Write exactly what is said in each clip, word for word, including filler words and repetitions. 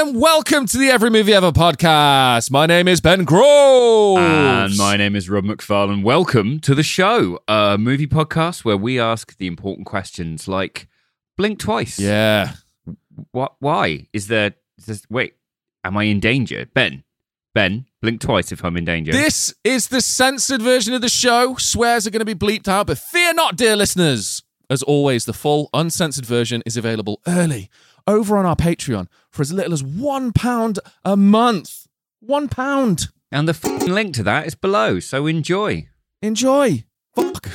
and welcome to the Every Movie Ever podcast. My name is Ben Groves. And my name is Rob McFarlane. Welcome to the show, a movie podcast where we ask the important questions like, blink twice. Yeah. What? Why? Is there... Is this, wait, am I in danger? Ben, Ben, blink twice if I'm in danger. This is the censored version of the show. Swears are going to be bleeped out, but fear not, dear listeners. As always, the full uncensored version is available early over on our Patreon for as little as one pound a month. One pound. And the f***ing link to that is below, so enjoy. Enjoy. Fuck.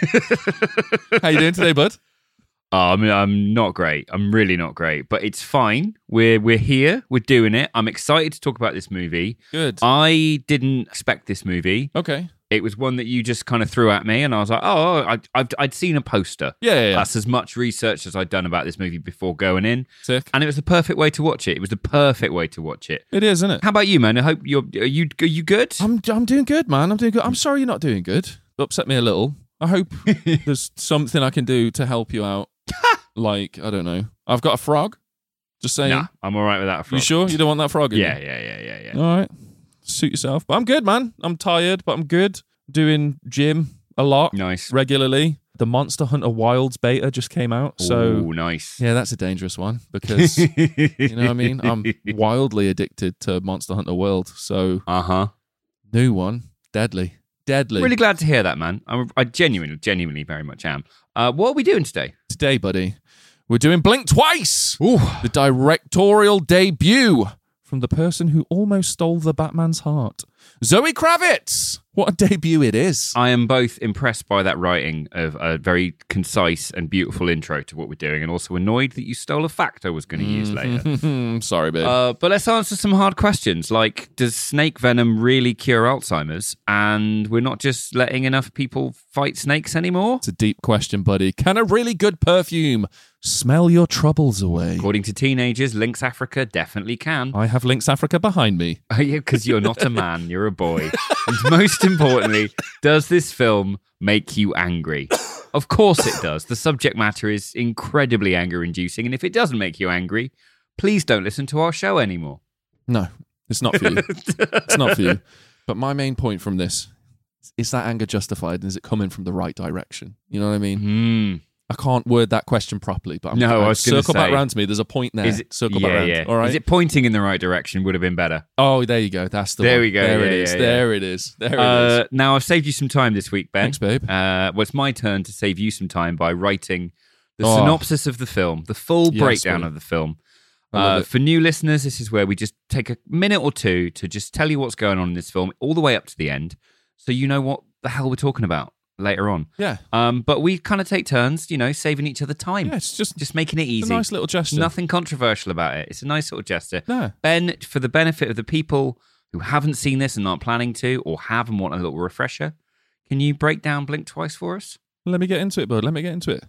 How you doing today, bud? Oh, I mean, I'm not great. I'm really not great, but it's fine. We're we're here. We're doing it. I'm excited to talk about this movie. Good. I didn't expect this movie. Okay. It was one that you just kind of threw at me, and I was like, oh, I, I'd, I'd seen a poster. Yeah, yeah, yeah. That's as much research as I'd done about this movie before going in. Sick. And it was the perfect way to watch it. It was the perfect way to watch it. It is, isn't it? How about you, man? I hope you're, are you, are you good? I'm I'm doing good, man. I'm doing good. I'm sorry you're not doing good. It upset me a little. I hope there's something I can do to help you out. Like, I don't know. I've got a frog. Just saying. Nah, I'm all right with that. You sure? You don't want that frog in Yeah, you? yeah, yeah, yeah, yeah. All right. Suit yourself. But I'm good, man. I'm tired, but I'm good. Doing gym a lot. Nice. Regularly. The Monster Hunter Wilds beta just came out. So, Ooh, nice. yeah, that's a dangerous one because, you know what I mean? I'm wildly addicted to Monster Hunter World. So, Uh-huh. new one. Deadly. Deadly. Really glad to hear that, man. I'm, I genuinely, genuinely very much am. Uh, what are we doing today? Today, buddy, we're doing Blink Twice. Ooh. The directorial debut from the person who almost stole the Batman's heart, Zoe Kravitz. What a debut it is. I am both impressed by that writing of a very concise and beautiful intro to what we're doing, and also annoyed that you stole a fact I was going to use later. Sorry, babe. Uh, but let's answer some hard questions, like, does snake venom really cure Alzheimer's? And we're not just letting enough people fight snakes anymore? It's a deep question, buddy. Can a really good perfume smell your troubles away? According to teenagers, Lynx Africa definitely can. I have Lynx Africa behind me. Because you're not a man, you're a boy. And most importantly, does this film make you angry? Of course it does. The subject matter is incredibly anger-inducing, and if it doesn't make you angry, please don't listen to our show anymore. No, it's not for you. It's not for you. But my main point from this, is that anger justified, and is it coming from the right direction? You know what I mean? Mm. I can't word that question properly, but I'm No, I'm I was gonna circle back say, round to me. There's a point there. Is it, circle yeah, back round. yeah. All right. Is it pointing in the right direction would have been better? Oh, there you go. That's the There one. we go. There Yeah, it is. yeah, There it is. There it Uh, is. now, I've saved you some time this week, Ben. Thanks, babe. Uh, well, it's my turn to save you some time by writing the Oh. synopsis of the film, the full Yes, breakdown buddy. of the film. I love Uh, it. for new listeners, this is where we just take a minute or two to just tell you what's going on in this film, all the way up to the end, so you know what the hell we're talking about later on. Yeah. Um, but we kind of take turns, you know, saving each other time. Yeah, it's just, Just making it it's easy. a nice little gesture. Nothing controversial about it. It's a nice little gesture. No. Ben, for the benefit of the people who haven't seen this and aren't planning to, or have and want a little refresher, can you break down Blink Twice for us? Let me get into it, bud. Let me get into it.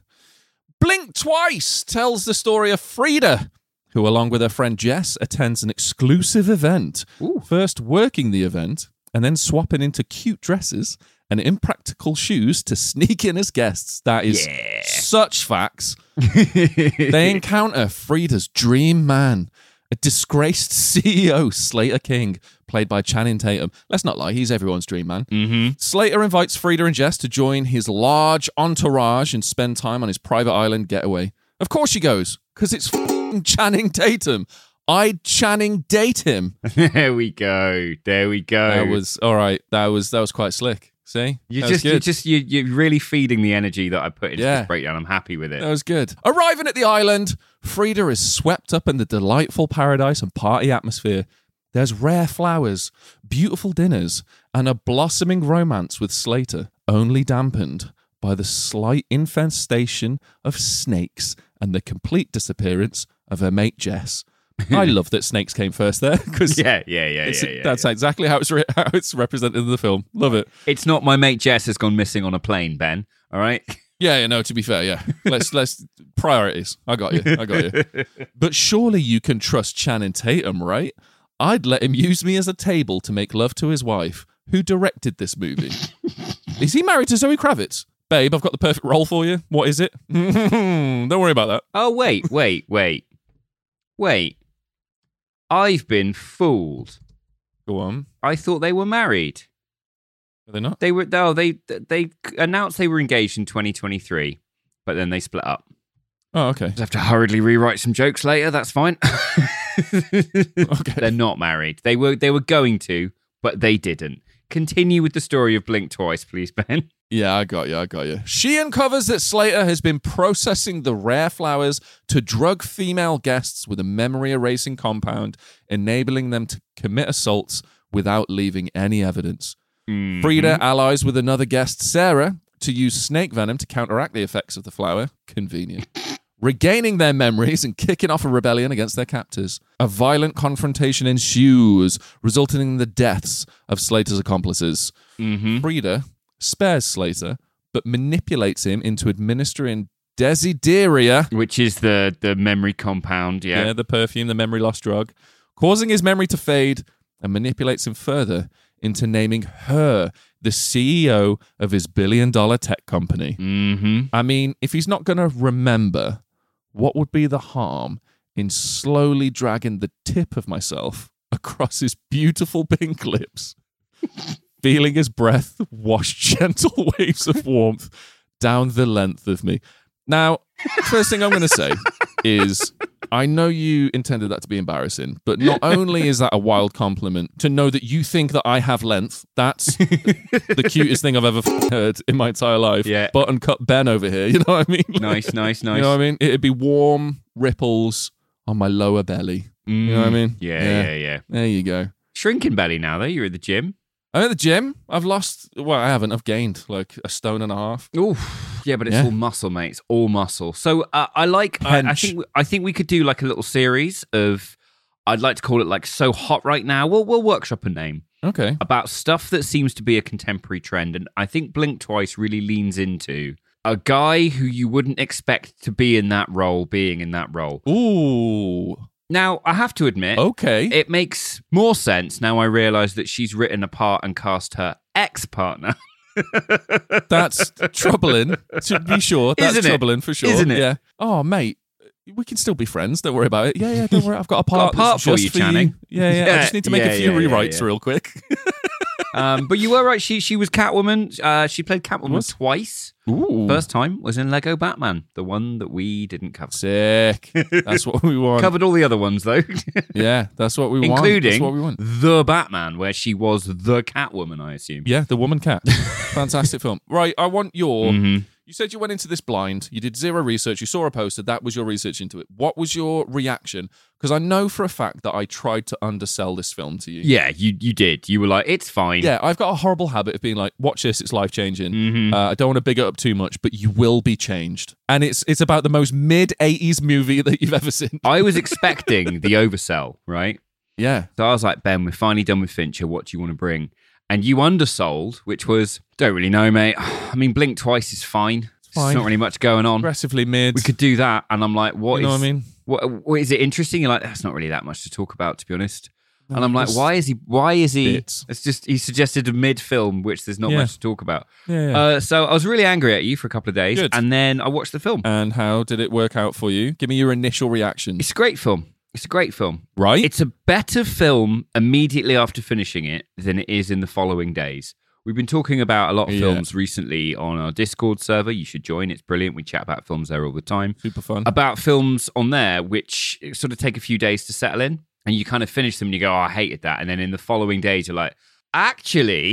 Blink Twice tells the story of Frida, who, along with her friend Jess, attends an exclusive event. Ooh. First working the event, and then swapping into cute dresses and impractical shoes to sneak in as guests. That is Yeah. such facts. They encounter Frida's dream man, a disgraced C E O, Slater King, played by Channing Tatum. Let's not lie, he's everyone's dream man. Mm-hmm. Slater invites Frida and Jess to join his large entourage and spend time on his private island getaway. Of course she goes, because it's f***ing Channing Tatum. I'd Channing date him. There we go. There we go. That was, all right, that was that was quite slick. See? you That was just, you good. just, you, you're really feeding the energy that I put into Yeah. this breakdown. I'm happy with it. That was good. Arriving at the island, Frida is swept up in the delightful paradise and party atmosphere. There's rare flowers, beautiful dinners, and a blossoming romance with Slater, only dampened by the slight infestation of snakes and the complete disappearance of her mate Jess. I love that snakes came first there because Yeah, yeah, yeah, it's, yeah, yeah. that's yeah. exactly how it's re- how it's represented in the film. Love it. It's not my mate Jess has gone missing on a plane, Ben. All right? Yeah, yeah, no, to be fair, yeah. Let's let's priorities. I got you. I got you. But surely you can trust Channing Tatum, right? I'd let him use me as a table to make love to his wife, who directed this movie. Is he married to Zoe Kravitz? Babe, I've got the perfect role for you. What is it? Don't worry about that. Oh, wait, wait, wait. Wait. I've been fooled. Go on. I thought they were married. Are they not? They were. No, they they announced they were engaged in twenty twenty-three, but then they split up. Oh, okay. Just have to hurriedly rewrite some jokes later. That's fine. Okay. They're not married. They were. They were going to, but they didn't. Continue with the story of Blink Twice, please, Ben. Yeah, I got you. I got you. She uncovers that Slater has been processing the rare flowers to drug female guests with a memory erasing compound, enabling them to commit assaults without leaving any evidence. Mm-hmm. Frida allies with another guest, Sarah, to use snake venom to counteract the effects of the flower. Convenient. Regaining their memories and kicking off a rebellion against their captors. A violent confrontation ensues, resulting in the deaths of Slater's accomplices. Mm-hmm. Frida spares Slater, but manipulates him into administering Desideria, Which is the the memory compound. Yeah. yeah, the perfume, the memory loss drug, causing his memory to fade, and manipulates him further into naming her the C E O of his billion-dollar tech company. Mm-hmm. I mean, if he's not going to remember, what would be the harm in slowly dragging the tip of myself across his beautiful pink lips, feeling his breath wash gentle waves of warmth down the length of me? Now, first thing I'm going to say is, I know you intended that to be embarrassing, but not only is that a wild compliment to know that you think that I have length, that's the cutest thing I've ever f- heard in my entire life. Yeah. Button cut Ben over here, you know what I mean? Nice, nice, nice. You know what I mean? It'd be warm ripples on my lower belly. Mm. You know what I mean? Yeah, Yeah. yeah, yeah. There you go. Shrinking belly now, though. You're at the gym. I'm at the gym. I've lost, well, I haven't. I've gained like a stone and a half. Oh, yeah, but it's Yeah. all muscle, mate. It's all muscle. So uh, I like. I, I Hench. think. I think we could do like a little series of. I'd like to call it like So Hot Right Now. We'll we'll workshop a name Okay. about stuff that seems to be a contemporary trend, and I think Blink Twice really leans into a guy who you wouldn't expect to be in that role, being in that role. Ooh. Now, I have to admit, Okay. it makes more sense now I realise that she's written a part and cast her ex-partner. That's troubling, to be sure. That's Isn't it? troubling for sure. Isn't it? Yeah. Oh, mate, we can still be friends. Don't worry about it. Yeah, yeah, don't worry. I've got a part, Got a part that's for just you, Channing. Yeah, yeah, I Yeah, just need to make yeah, a few yeah, yeah, rewrites yeah. real quick. Um, but you were right. She she was Catwoman. Uh, she played Catwoman Was? twice. Ooh. First time was in Lego Batman, the one that we didn't cover. Sick. That's what we want. Covered all the other ones though, Yeah, that's what we want. That's including what we want. the Batman, where she was the Catwoman. I assume. Yeah, The Woman Cat. Fantastic film. Right, I want your... Mhm. You said you went into this blind. You did zero research. You saw a poster. That was your research into it. What was your reaction? Because I know for a fact that I tried to undersell this film to you. Yeah, you you did. You were like, it's fine. Yeah, I've got a horrible habit of being like, watch this, it's life-changing. Mhm. Uh, I don't want to big it up too much, but you will be changed. And it's it's about the most mid-eighties movie that you've ever seen. I was expecting the oversell, right? Yeah. So I was like, Ben, we're finally done with Fincher. What do you want to bring? And you undersold, which was, don't really know, mate. I mean, Blink Twice is fine. fine. There's not really much going on. Aggressively mid. We could do that. And I'm like, what You know is, what I mean? what, what is it interesting? You're like, that's not really that much to talk about, to be honest. No, And I'm like, just why is he, why is he, bits. it's just, he suggested a mid film, which there's not Yeah. much to talk about. Yeah, yeah. Uh, so I was really angry at you for a couple of days. Good. And then I watched the film. And how did it work out for you? Give me your initial reaction. It's a great film. It's a great film. Right? It's a better film immediately after finishing it than it is in the following days. We've been talking about a lot of Yeah. films recently on our Discord server. You should join. It's brilliant. We chat about films there all the time. Super fun. About films on there which sort of take a few days to settle in. And you kind of finish them and you go, oh, I hated that. And then in the following days, you're like, actually,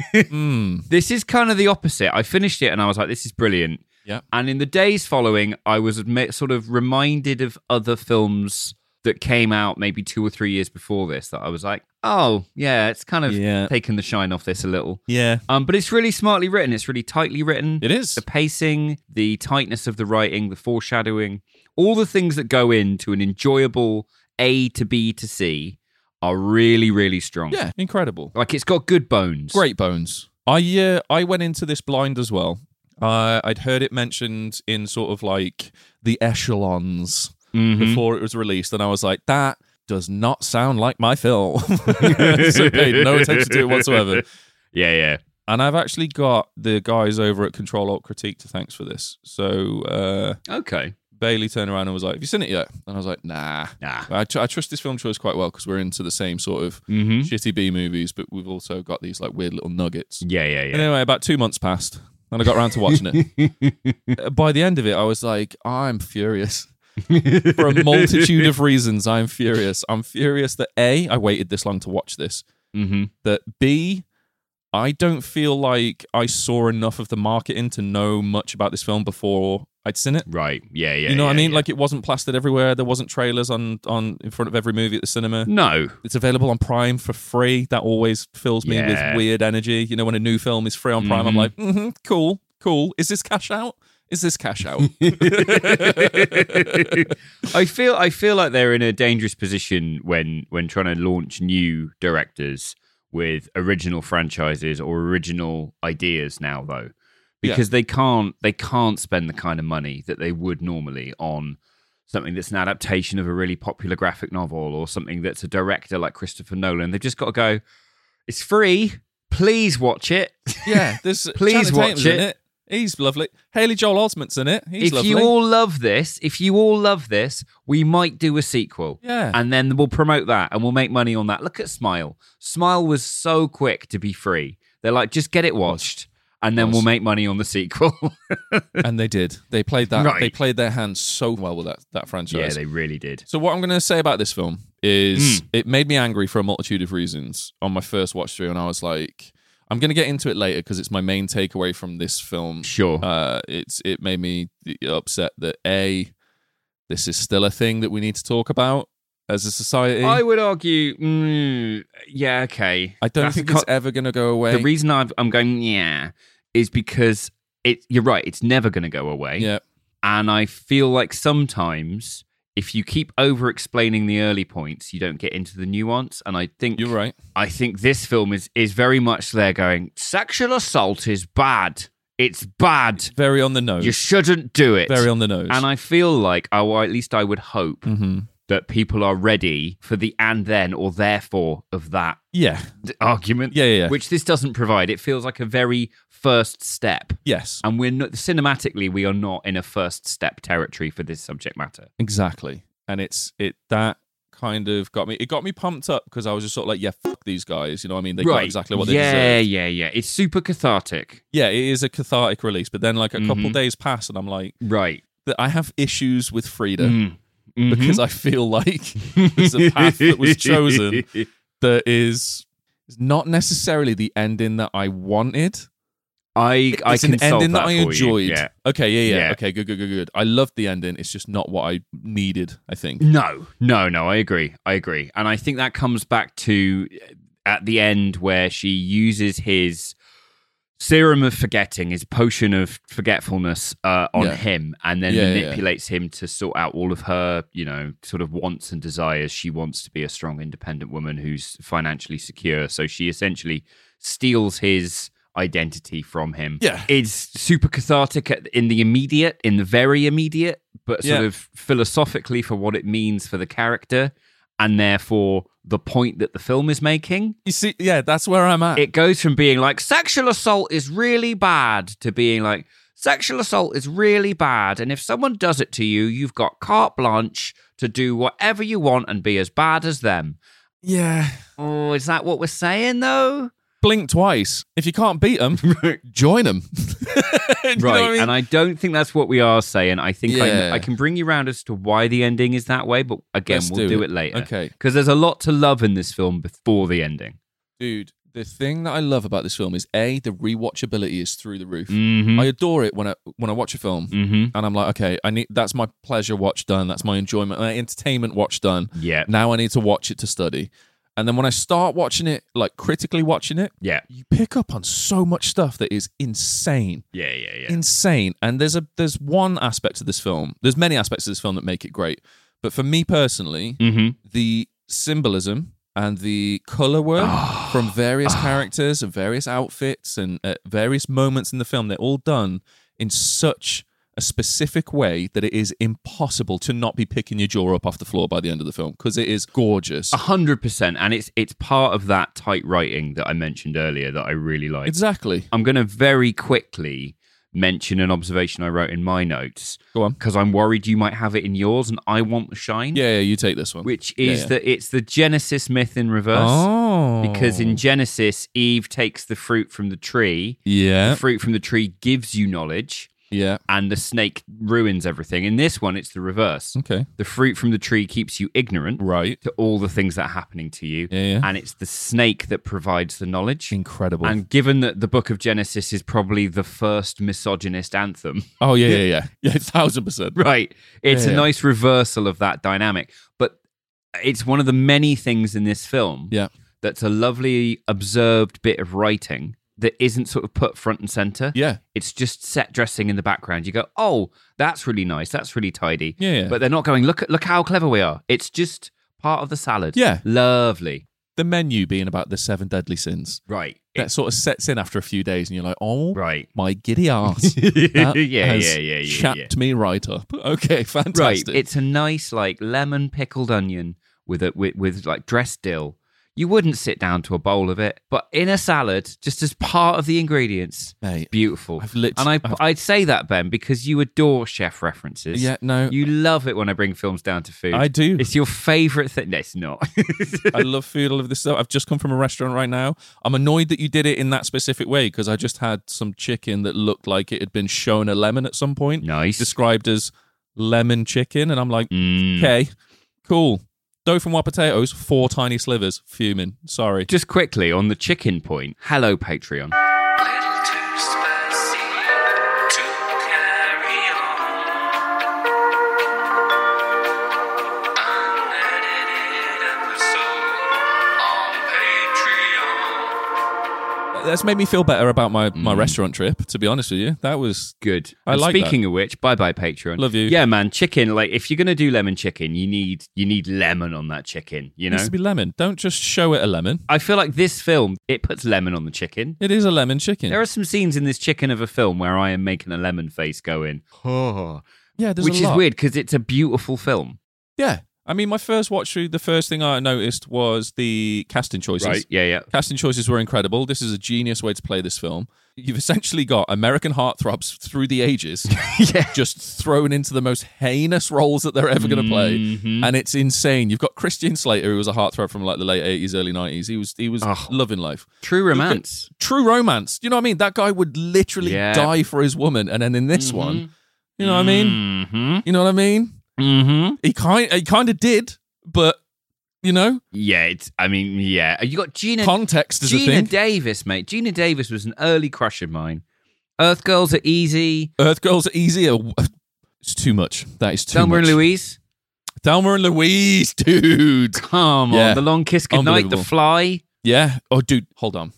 Mm. this is kind of the opposite. I finished it and I was like, this is brilliant. Yeah. And in the days following, I was admit, sort of reminded of other films that came out maybe two or three years before this that I was like, oh, yeah, it's kind of Yeah. taken the shine off this a little. Yeah. Um, but it's really smartly written. It's really tightly written. It is. The pacing, the tightness of the writing, the foreshadowing, all the things that go into an enjoyable A to B to C are really, really strong. Yeah, incredible. Like it's got good bones. Great bones. I uh, I went into this blind as well. Uh, I'd heard it mentioned in sort of like the echelons Mhm. before it was released, and I was like, that does not sound like my film. So paid no attention to it whatsoever. Yeah, yeah. And I've actually got the guys over at Control Alt Critique to thanks for this. So uh, Okay. Bailey turned around and was like, "Have you seen it yet?" And I was like, "Nah." Nah. I, tr- I trust this film choice quite well because we're into the same sort of Mm-hmm. shitty B movies, but we've also got these like weird little nuggets. Yeah, yeah, yeah. Anyway, about two months passed, and I got around to watching it. By the end of it, I was like, I'm furious. For a multitude of reasons, I'm furious. I'm furious that A, I waited this long to watch this. Mm-hmm. That B, I don't feel like I saw enough of the marketing to know much about this film before I'd seen it. Right. Yeah, yeah. You know yeah, what I mean? yeah. Like it wasn't plastered everywhere. There wasn't trailers on, on in front of every movie at the cinema. No. It's available on Prime for free. That always fills me Yeah. with weird energy. You know, when a new film is free on Prime, Mhm. I'm like, mm-hmm, cool, cool. Is this cash out? Is this cash out? I feel I feel like they're in a dangerous position when when trying to launch new directors with original franchises or original ideas now though. Because they can't they can't spend the kind of money that they would normally on something that's an adaptation of a really popular graphic novel or something that's a director like Christopher Nolan. They've just got to go, it's free. Please watch it. Yeah, there's Please Channing watch Tatum's it. in it. He's lovely. Haley Joel Osment's in it. He's if lovely. you all love this, if you all love this, we might do a sequel. Yeah. And then we'll promote that and we'll make money on that. Look at Smile. Smile was so quick to be free. They're like, just get it watched. And then Was. we'll make money on the sequel. And they did. They played that. Right. They played their hands so well with that that franchise. Yeah, they really did. So what I'm going to say about this film is Mm. it made me angry for a multitude of reasons on my first watch through, and I was like, I'm going to get into it later because it's my main takeaway from this film. Sure. Uh, it's it made me upset that A, this is still a thing that we need to talk about as a society. I would argue, mm, yeah, okay. I don't That's think a co- it's ever going to go away. The reason I've, I'm going, yeah, is because it. You're right, it's never going to go away. yeah, And I feel like sometimes if you keep over explaining the early points, you don't get into the nuance. And I think you're right. I think this film is is very much there going, sexual assault is bad. It's bad. Very on the nose. You shouldn't do it. Very on the nose. And I feel like, or at least I would hope, mm-hmm. that people are ready for the and then or therefore of that Yeah. d- argument. Yeah, yeah, yeah. Which this doesn't provide. It feels like a very first step. Yes. And we're not, cinematically, we are not in a first step territory for this subject matter. Exactly. And it's it that kind of got me it got me pumped up because I was just sort of like, yeah, fuck these guys. You know what I mean? They got exactly what they yeah, deserved. yeah, yeah. It's super cathartic. Yeah, it is a cathartic release. But then like a couple Mhm. days pass and I'm like, Right. that I have issues with Frida Mm. Mhm. because I feel like there's a path that was chosen that is is not necessarily the ending that I wanted. I, I It's can an solve ending that, that I for you. enjoyed. Yeah. Okay, yeah, yeah, Yeah. Okay, good, good, good, good. I loved the ending. It's just not what I needed, I think. No, no, no. I agree. I agree. And I think that comes back to at the end where she uses his serum of forgetting, his potion of forgetfulness uh, on Yeah. him, and then Yeah, yeah, yeah. manipulates him to sort out all of her, you know, sort of wants and desires. She wants to be a strong, independent woman who's financially secure. So she essentially steals his identity from him. Yeah. It's super cathartic at- in the immediate, in the very immediate, but sort Yeah. of philosophically for what it means for the character and therefore the point that the film is making. You see, yeah, that's where I'm at. It goes from being like sexual assault is really bad to being like sexual assault is really bad. And if someone does it to you, you've got carte blanche to do whatever you want and be as bad as them. yeah. Oh, is that what we're saying though? Blink twice. If you can't beat them, join them. Right, and I don't think that's what we are saying. I think Yeah. I, I can bring you around as to why the ending is that way, but again, Let's we'll do do, it. it later. Okay. Because there's a lot to love in this film before the ending. Dude, the thing that I love about this film is A, the rewatchability is through the roof. Mm-hmm. I adore it when I when I watch a film Mm-hmm. and I'm like, okay, I need that's my pleasure watch done. That's my enjoyment, my entertainment watch done. Yeah. Now I need to watch it to study. And then when I start watching it, like critically watching it, Yeah. you pick up on so much stuff that is insane. Yeah, yeah, yeah. Insane. And there's a there's one aspect of this film. There's many aspects of this film that make it great. But for me personally, Mm-hmm. the symbolism and the color work from various characters and various outfits and at various moments in the film, they're all done in such a specific way that it is impossible to not be picking your jaw up off the floor by the end of the film because it is gorgeous. A hundred percent. And it's it's part of that tight writing that I mentioned earlier that I really like. Exactly. I'm going to very quickly mention an observation I wrote in my notes. Go on. Because I'm worried you might have it in yours, and I want the shine. Yeah, yeah, you take this one. Which is yeah, yeah. that it's the Genesis myth in reverse. Oh. Because in Genesis, Eve takes the fruit from the tree. Yeah. The fruit from the tree gives you knowledge. Yeah. And the snake ruins everything. In this one, it's the reverse. Okay. The fruit from the tree keeps you ignorant Right. to all the things that are happening to you. Yeah, yeah. And it's the snake that provides the knowledge. Incredible. And given that the book of Genesis is probably the first misogynist anthem. Oh, yeah, yeah, yeah. Yeah, it's one thousand percent. Right. It's Yeah, a yeah. nice reversal of that dynamic. But it's one of the many things in this film Yeah. that's a lovely observed bit of writing that isn't sort of put front and center. Yeah. It's just set dressing in the background. You go, oh, that's really nice. That's really tidy. Yeah, yeah. But they're not going, look at look how clever we are. It's just part of the salad. Yeah. Lovely. The menu being about the seven deadly sins. Right. That sort of sets in after a few days and you're like, oh, Right. my giddy arse. yeah, That yeah, has yeah, yeah, yeah. chapped me right up. Okay, fantastic. Right. It's a nice, like, lemon pickled onion with a with, with like dressed dill. You wouldn't sit down to a bowl of it, but in a salad, just as part of the ingredients, Mate, beautiful. I've lit- and I, I've- I'd say that, Ben, because you adore chef references. Yeah, no. You love it when I bring films down to food. I do. It's your favourite thing. No, it's not. I love food. I love this stuff. I've just come from a restaurant right now. I'm annoyed that you did it in that specific way because I just had some chicken that looked like it had been shown a lemon at some point. Nice. Described as lemon chicken. And I'm like, Mm. okay, cool. Dough from wild potatoes, four tiny slivers. Fuming. Sorry. Just quickly on the chicken point. Hello, Patreon. Little too spicy to carry on. Unedited episode on Patreon. That's made me feel better about my, my restaurant trip, to be honest with you. That was... Good. I And like speaking of which, bye bye Patreon. Love you. Yeah, man, chicken. Like if you're gonna do lemon chicken, you need you need lemon on that chicken. You It know. needs to be lemon. Don't just show it a lemon. I feel like this film it puts lemon on the chicken. It is a lemon chicken. There are some scenes in this chicken of a film where I am making a lemon face going, oh, yeah, there's which a is lot. weird because it's a beautiful film. Yeah. I mean, my first watch through, the first thing I noticed was the casting choices. Yeah, yeah. Casting choices were incredible. This is a genius way to play this film. You've essentially got American heartthrobs through the ages yeah. just thrown into the most heinous roles that they're ever going to play. Mhm. And it's insane. You've got Christian Slater, who was a heartthrob from like the late eighties, early nineties. He was he was Oh. loving life. True romance. True romance. You know what I mean? That guy would literally Yeah. die for his woman. And then in this Mhm. one, you know what I mean? Mm-hmm. You know what I mean? Mm-hmm. He kind, he kind of did, but, you know, Yeah, it's. I mean, yeah. You got Gina. context is a Gina thing. Davis, mate. Gina Davis was an early crush of mine. Earth Girls Are Easy. Earth Girls are easier. It's too much. That is too Thelma much. and Louise. Thelma and Louise, dude. Come Yeah. on. The Long Kiss Goodnight. The Unbelievable. Fly. Yeah. Oh, dude, hold on.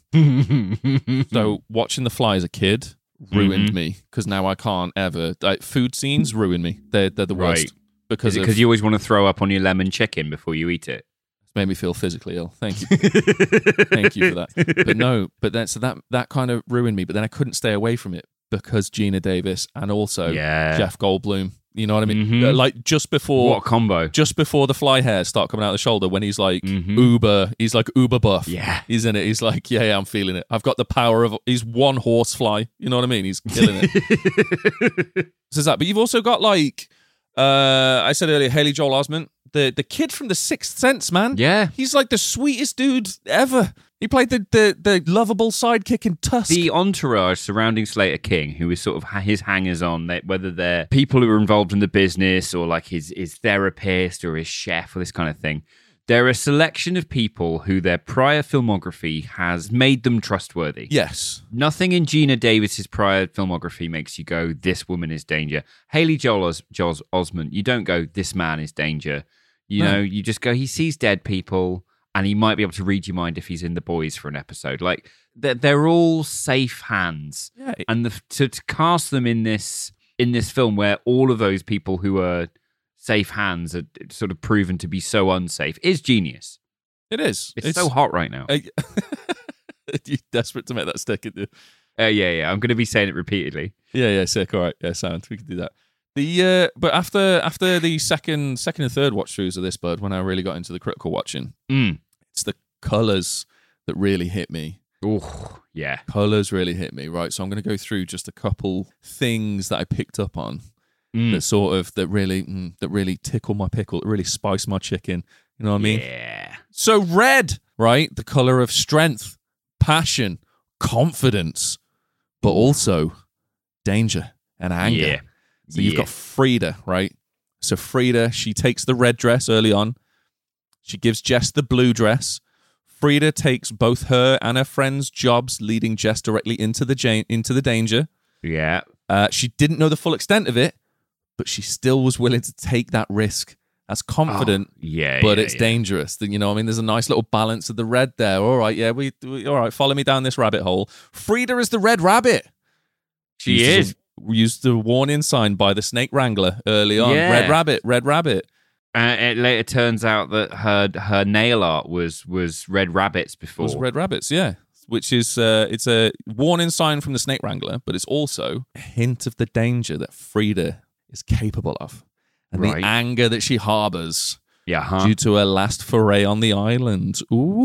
So watching The Fly as a kid ruined Mhm. me because now I can't ever. Like, food scenes ruin me. They're they're the worst Right. because Is it of- because you always want to throw up on your lemon chicken before you eat it? it's made me feel physically ill. Thank you. Thank you for that. But no, but then so that that kind of ruined me. But then I couldn't stay away from it because Gina Davis and also Yeah. Jeff Goldblum. You know what I mean? Mhm. Uh, Like just before. What a combo. Just before the fly hairs start coming out of the shoulder, when he's like Mhm. uber, he's like uber buff. Yeah. He's in it. He's like, yeah, yeah, I'm feeling it. I've got the power of. He's one horse fly. You know what I mean? He's killing it. So that. But you've also got like, uh, I said earlier, Haley Joel Osment, the the kid from The Sixth Sense, man. Yeah. He's like the sweetest dude ever. He played the the, the lovable sidekick in Tusk. The entourage surrounding Slater King, who is sort of ha- his hangers-on, they, whether they're people who are involved in the business or like his, his therapist or his chef or this kind of thing, they're a selection of people who their prior filmography has made them trustworthy. yes. Nothing in Gina Davis's prior filmography makes you go, this woman is danger. Haley Joel, Os- Joel Osment, you don't go, this man is danger. You No. know, you just go, he sees dead people and he might be able to read your mind if he's in The Boys for an episode. Like, they're, they're all safe hands. Yeah. And the, to, to cast them in this in this film where all of those people who are safe hands are sort of proven to be so unsafe is genius. It is. It's, so hot right now. I- You're desperate to make that stick, aren't you? Uh, yeah, yeah. I'm going to be saying it repeatedly. Yeah, yeah, sick. All right, yeah, sound. We can do that. The uh, but after after the second second and third watch throughs of this, bud, when I really got into the critical watching, Mm. it's the colours that really hit me. Oh, yeah. Colors really hit me, right? So I'm going to go through just a couple things that I picked up on Mm. that sort of that really mm, that really tickle my pickle, that really spice my chicken. You know what I mean? Yeah. So red, right? The color of strength, passion, confidence, but also danger and anger. Yeah. So you've Yeah. got Frida, right? So Frida, she takes the red dress early on. She gives Jess the blue dress. Frida takes both her and her friend's jobs, leading Jess directly into the ja- into the danger. Yeah. Uh, she didn't know the full extent of it, but she still was willing to take that risk. That's confident, Oh, yeah. but yeah, it's yeah. dangerous. You know, what I mean, there's a nice little balance of the red there. All right, yeah, we, we all right. Follow me down this rabbit hole. Frida is the red rabbit. She used is. To, used the warning sign by the snake wrangler early on. Yeah. Red rabbit, red rabbit. Uh, it later turns out that her her nail art was was red rabbits before. Was red rabbits, yeah. Which is uh, it's a warning sign from the snake wrangler, but it's also a hint of the danger that Frida is capable of, and Right. the anger that she harbors Yeah, huh? due to her last foray on the island.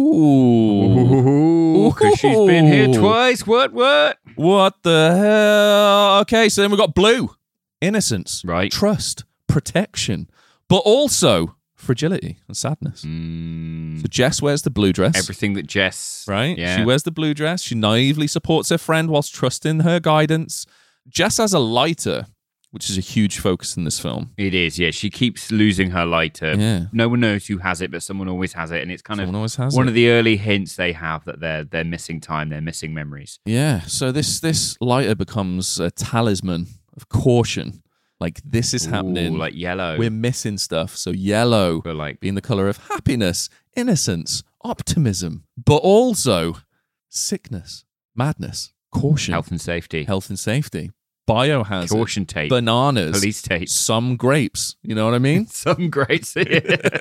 Ooh. Ooh, because she's been here twice. What? What? What the hell? Okay, so then we've got blue. Innocence. Right. Trust. Protection. But also fragility and sadness. Mm, So Jess wears the blue dress. everything that Jess. Right? Yeah. She wears the blue dress. She naively supports her friend whilst trusting her guidance. Jess has a lighter, which is a huge focus in this film. It is. Yeah. She keeps losing her lighter. Yeah. No one knows who has it, but someone always has it, and it's kind Someone of always has one it. of the early hints they have that they're they're missing time. They're missing memories. Yeah. So this this lighter becomes a talisman of caution. Like, this is happening. Ooh, like yellow. We're missing stuff. So yellow But like being the color of happiness, innocence, optimism, but also sickness, madness, caution, health and safety, health and safety. Biohazard, caution tape, bananas, police tape, some grapes. You know what I mean? some grapes, yeah.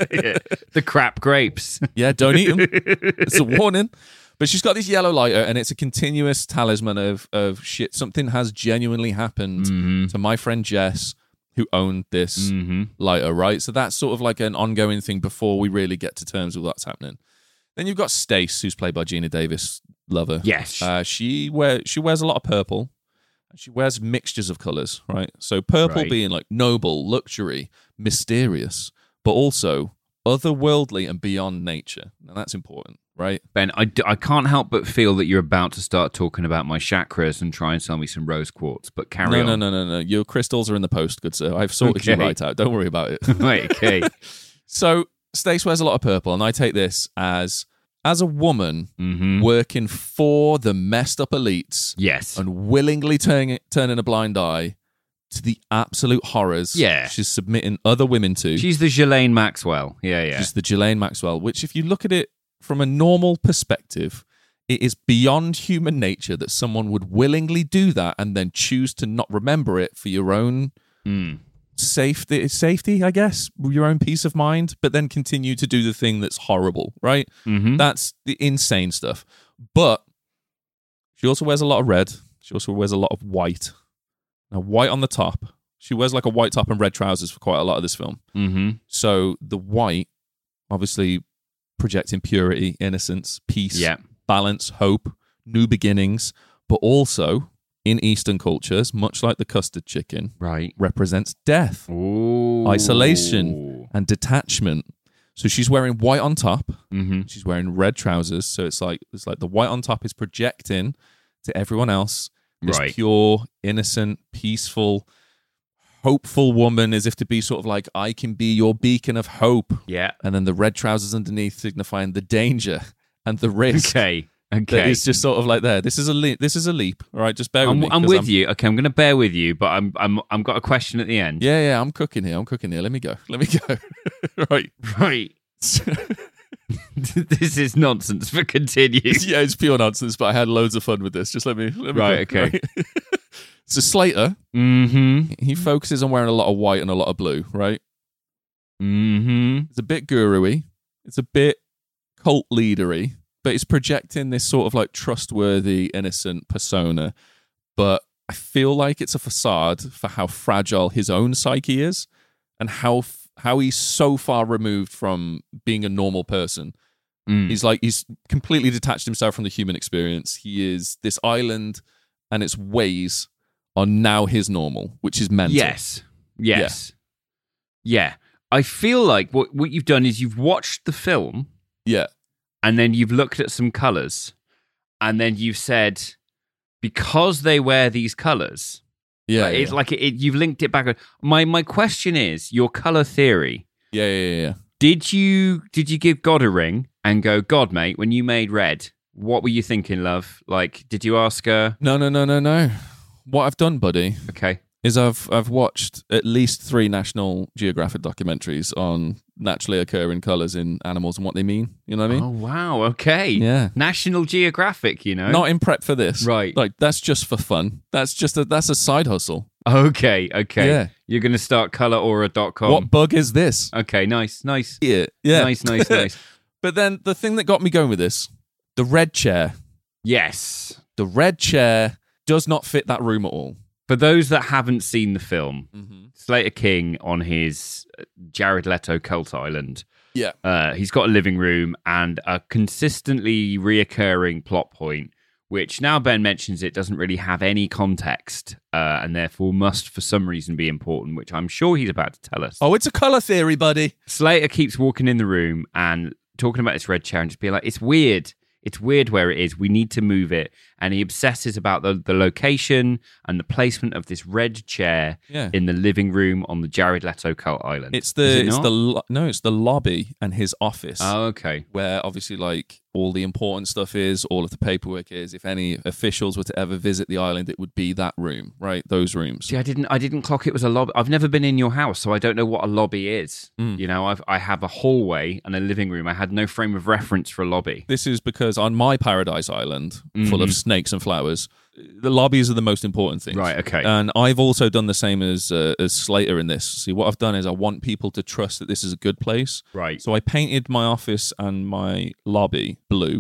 the crap grapes. Yeah, don't eat them. It's a warning. But she's got this yellow lighter, and it's a continuous talisman of of shit. Something has genuinely happened Mhm. to my friend Jess, who owned this Mhm. lighter, right? So that's sort of like an ongoing thing before we really get to terms with what's happening. Then you've got Stace, who's played by Gina Davis, lover. Yes. Uh, she wear she wears a lot of purple. She wears mixtures of colors, right? So purple Right. being like noble, luxury, mysterious, but also otherworldly and beyond nature. And that's important, right? Ben, I, d- I can't help but feel that you're about to start talking about my chakras and try and sell me some rose quartz, but carry No, on. no, no, no, no. Your crystals are in the post, good sir. I've sorted you Okay. right out. Don't worry about it. Right, okay. So Stace wears a lot of purple, and I take this as as a woman Mm-hmm. working for the messed up elites Yes. and willingly turning turning a blind eye to the absolute horrors Yeah. she's submitting other women to. She's the Ghislaine Maxwell. Yeah, yeah. She's the Ghislaine Maxwell, which, if you look at it from a normal perspective, it is beyond human nature that someone would willingly do that and then choose to not remember it for your own Mm. safety, safety, I guess, your own peace of mind, but then continue to do the thing that's horrible, right? Mm-hmm. That's the insane stuff. But she also wears a lot of red. She also wears a lot of white. Now, white on the top. She wears like a white top and red trousers for quite a lot of this film. Mm-hmm. So the white, obviously projecting purity, innocence, peace, Yeah. balance, hope, new beginnings, but also in Eastern cultures, much like the custard chicken, Right. represents death Ooh. Isolation. and detachment. So she's wearing white on top. Mm-hmm. She's wearing red trousers. So it's like it's like the white on top is projecting to everyone else this Right. pure, innocent, peaceful, hopeful woman, as if to be sort of like, I can be your beacon of hope. Yeah. And then the red trousers underneath signifying the danger and the risk. Okay. That Okay. is just sort of like there. This is a leap. This is a leap. All right, just bear with I'm, me. I'm 'cause with you. Okay, I'm going to bear with you, but I'm I'm I'm got a question at the end. Yeah, yeah. I'm cooking here. I'm cooking here. Let me go. Let me go. Right. Right. This is nonsense, but continue. Yeah, it's pure nonsense, but I had loads of fun with this. Just let me. Let me Right, go. okay. Right. So Slater, Mm-hmm. he focuses on wearing a lot of white and a lot of blue. Right. Mm-hmm. It's a bit guru-y. It's a bit cult leadery, but it's projecting this sort of like trustworthy, innocent persona. But I feel like it's a facade for how fragile his own psyche is, and how how he's so far removed from being a normal person. Mm. He's like he's completely detached himself from the human experience. He is this island, and its ways are now his normal, which is mental. Yes. Yes. Yeah. yeah. I feel like what what you've done is you've watched the film Yeah. and then you've looked at some colours and then you've said, because they wear these colours, Yeah. like, yeah, it's yeah. like it, it- you've linked it back. My my question is, your colour theory. yeah, yeah, yeah, yeah. Did you did you give God a ring and go, God, mate, when you made red, what were you thinking, love? Like, did you ask her? No, no, no, no, no. What I've done, buddy, Okay. is I've I've watched at least three National Geographic documentaries on naturally occurring colours in animals and what they mean. You know what I mean? Oh, wow. Okay. Yeah. National Geographic, you know? Not in prep for this, Right. Like that's just for fun. That's just a that's a side hustle. Okay. Okay. Yeah. You're going to start color aura dot com. What bug is this? Okay. Nice. Nice. Yeah, yeah. Nice, nice, nice. But then the thing that got me going with this, the red chair, Yes. the red chair does not fit that room at all. For those that haven't seen the film, Mm-hmm. Slater King on his uh, Jared Leto cult island. Yeah. Uh, he's got a living room and a consistently reoccurring plot point, which now Ben mentions it doesn't really have any context uh, and therefore must for some reason be important, which I'm sure he's about to tell us. Oh, it's a colour theory, buddy. Slater keeps walking in the room and talking about this red chair and just being like, it's weird. It's weird where it is. We need to move it. And he obsesses about the, the location and the placement of this red chair Yeah. in the living room on the Jared Leto cult island. It's Is the it it's not? the lo- no, it's the lobby and his office. Oh, okay. Where obviously like all the important stuff is, all of the paperwork is. If any officials were to ever visit the island, it would be that room, right? Those rooms. See, I didn't. I didn't clock it was a lobby. I've never been in your house, so I don't know what a lobby is. Mm. You know, I've I have a hallway and a living room. I had no frame of reference for a lobby. This is because on my paradise island, full Mhm. of snakes and flowers, the lobbies are the most important things. Right. Okay. And I've also done the same as uh, as Slater in this. See, what I've done is I want people to trust that this is a good place. right. So I painted my office and my lobby blue.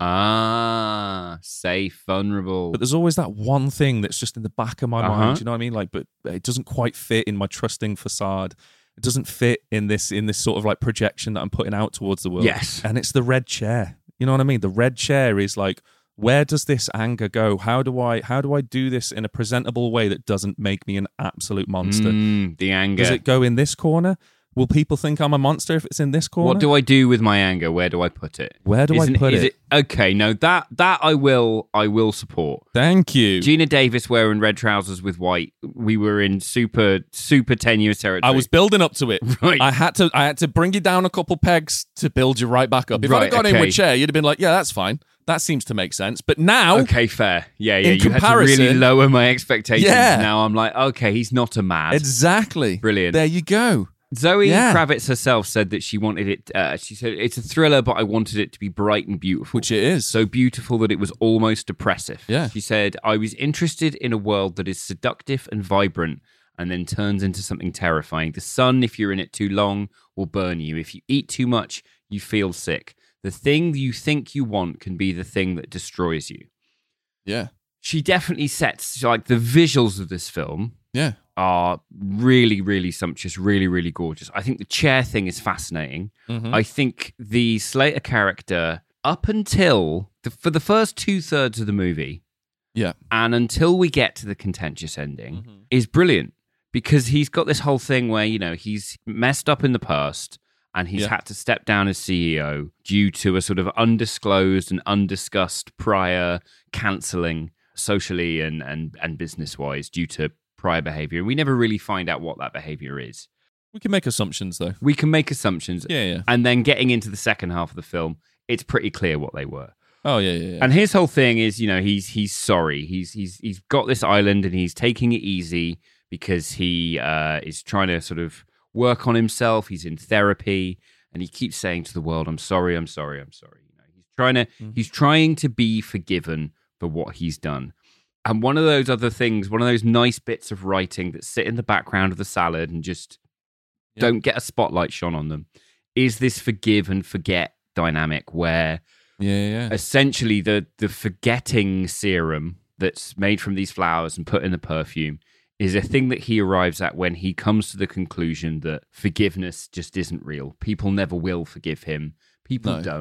Ah, safe, vulnerable. But there's always that one thing that's just in the back of my Uh-huh. mind. You know what I mean? Like, but it doesn't quite fit in my trusting facade. It doesn't fit in this in this sort of like projection that I'm putting out towards the world. Yes. And it's the red chair. You know what I mean? The red chair is like, where does this anger go? How do I how do I do this in a presentable way that doesn't make me an absolute monster? Mm, the anger. Does it go in this corner? Will people think I'm a monster if it's in this corner? What do I do with my anger? Where do I put it? Where do Isn't- I put is it? Okay, no, that that I will I will support. Thank you. Gina Davis wearing red trousers with white. We were in super super tenuous territory. I was building up to it. Right. I had to I had to bring you down a couple pegs to build you right back up. If I'd Right, have gone in okay. with chair, you'd have been like, yeah, that's fine. That seems to make sense. But now, Okay, fair. Yeah, yeah. In you had to really comparison- lower my expectations. Yeah. Now I'm like, okay, he's not a mad. exactly. Brilliant. There you go. Zoe Yeah. Kravitz herself said that she wanted it. Uh, she said it's a thriller, but I wanted it to be bright and beautiful. Which it is. So beautiful that it was almost depressive. Yeah. She said, I was interested in a world that is seductive and vibrant and then turns into something terrifying. The sun, if you're in it too long, will burn you. If you eat too much, you feel sick. The thing you think you want can be the thing that destroys you. yeah. She definitely sets, like, the visuals of this film Yeah. are really, really sumptuous, really, really gorgeous. I think the chair thing is fascinating. Mhm. I think the Slater character, up until the, for the first two thirds of the movie, Yeah. and until we get to the contentious ending, Mhm. is brilliant because he's got this whole thing where, you know, he's messed up in the past and he's Yeah. had to step down as C E O due to a sort of undisclosed and undiscussed prior cancelling socially and, and, and business wise due to prior behavior. We never really find out what that behavior is. We can make assumptions though. We can make assumptions. Yeah, yeah. And then getting into the second half of the film, it's pretty clear what they were. Oh yeah, yeah, yeah. And his whole thing is, you know, he's he's sorry. He's he's he's got this island and he's taking it easy because he uh, is trying to sort of work on himself. He's in therapy and he keeps saying to the world, "I'm sorry, I'm sorry, I'm sorry." You know, he's trying to Mhm. he's trying to be forgiven for what he's done. And one of those other things, one of those nice bits of writing that sit in the background of the salad and just Yeah. don't get a spotlight shone on them, is this forgive and forget dynamic where yeah, yeah. essentially the the forgetting serum that's made from these flowers and put in the perfume is a thing that he arrives at when he comes to the conclusion that forgiveness just isn't real. People never will forgive him. People No. don't.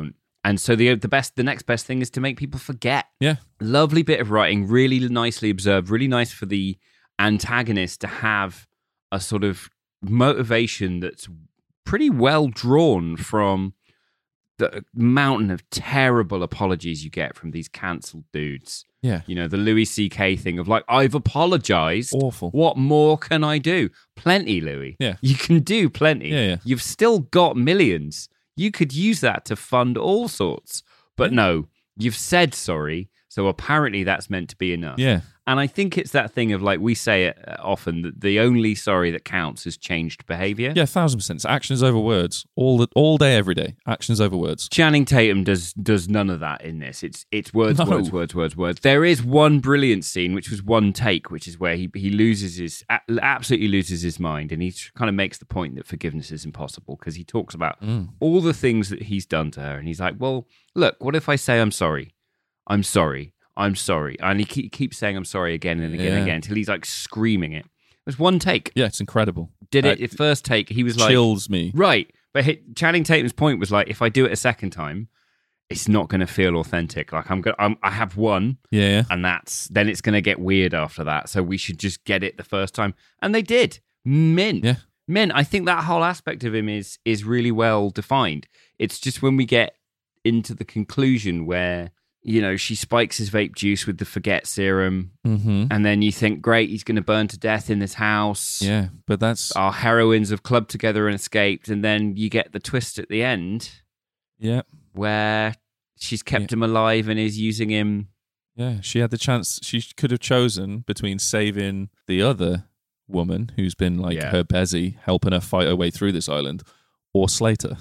And so the the best, the next best thing is to make people forget. Yeah. Lovely bit of writing, really nicely observed, really nice for the antagonist to have a sort of motivation that's pretty well drawn from the mountain of terrible apologies you get from these cancelled dudes. Yeah. You know, the Louis C K thing of like, I've apologized. Awful. What more can I do? Plenty, Louis. Yeah. You can do plenty. Yeah, yeah. You've still got millions. You could use that to fund all sorts. But no, you've said sorry. So apparently that's meant to be enough. Yeah. And I think it's that thing of like, we say it often, that the only sorry that counts is changed behavior. Yeah, thousand percent. It's actions over words. All the, all day, every day. Actions over words. Channing Tatum does does none of that in this. It's it's words, No. words, words, words, words. There is one brilliant scene, which was one take, which is where he he loses his a- absolutely loses his mind, and he kind of makes the point that forgiveness is impossible because he talks about Mm. all the things that he's done to her, and he's like, "Well, look, what if I say I'm sorry? I'm sorry. I'm sorry," and he keep, keeps saying "I'm sorry" again and again Yeah. and again until he's like screaming it. It was one take. Yeah, it's incredible. Did it? Uh, At first take, he was like, chills me. right. But he, Channing Tatum's point was like, if I do it a second time, it's not going to feel authentic. Like I'm going, I'm, I have one, Yeah, yeah. and that's then it's going to get weird after that. So we should just get it the first time, and they did. Mint, Yeah. mint. I think that whole aspect of him is is really well defined. It's just when we get into the conclusion where, you know, she spikes his vape juice with the forget serum, Mm-hmm. and then you think, great, he's going to burn to death in this house. Yeah, but that's Our heroines have clubbed together and escaped, and then you get the twist at the end yeah, where she's kept him alive and is using him. yeah. She had the chance. She could have chosen between saving the other woman who's been like Yeah. her Bezzy, helping her fight her way through this island, or Slater.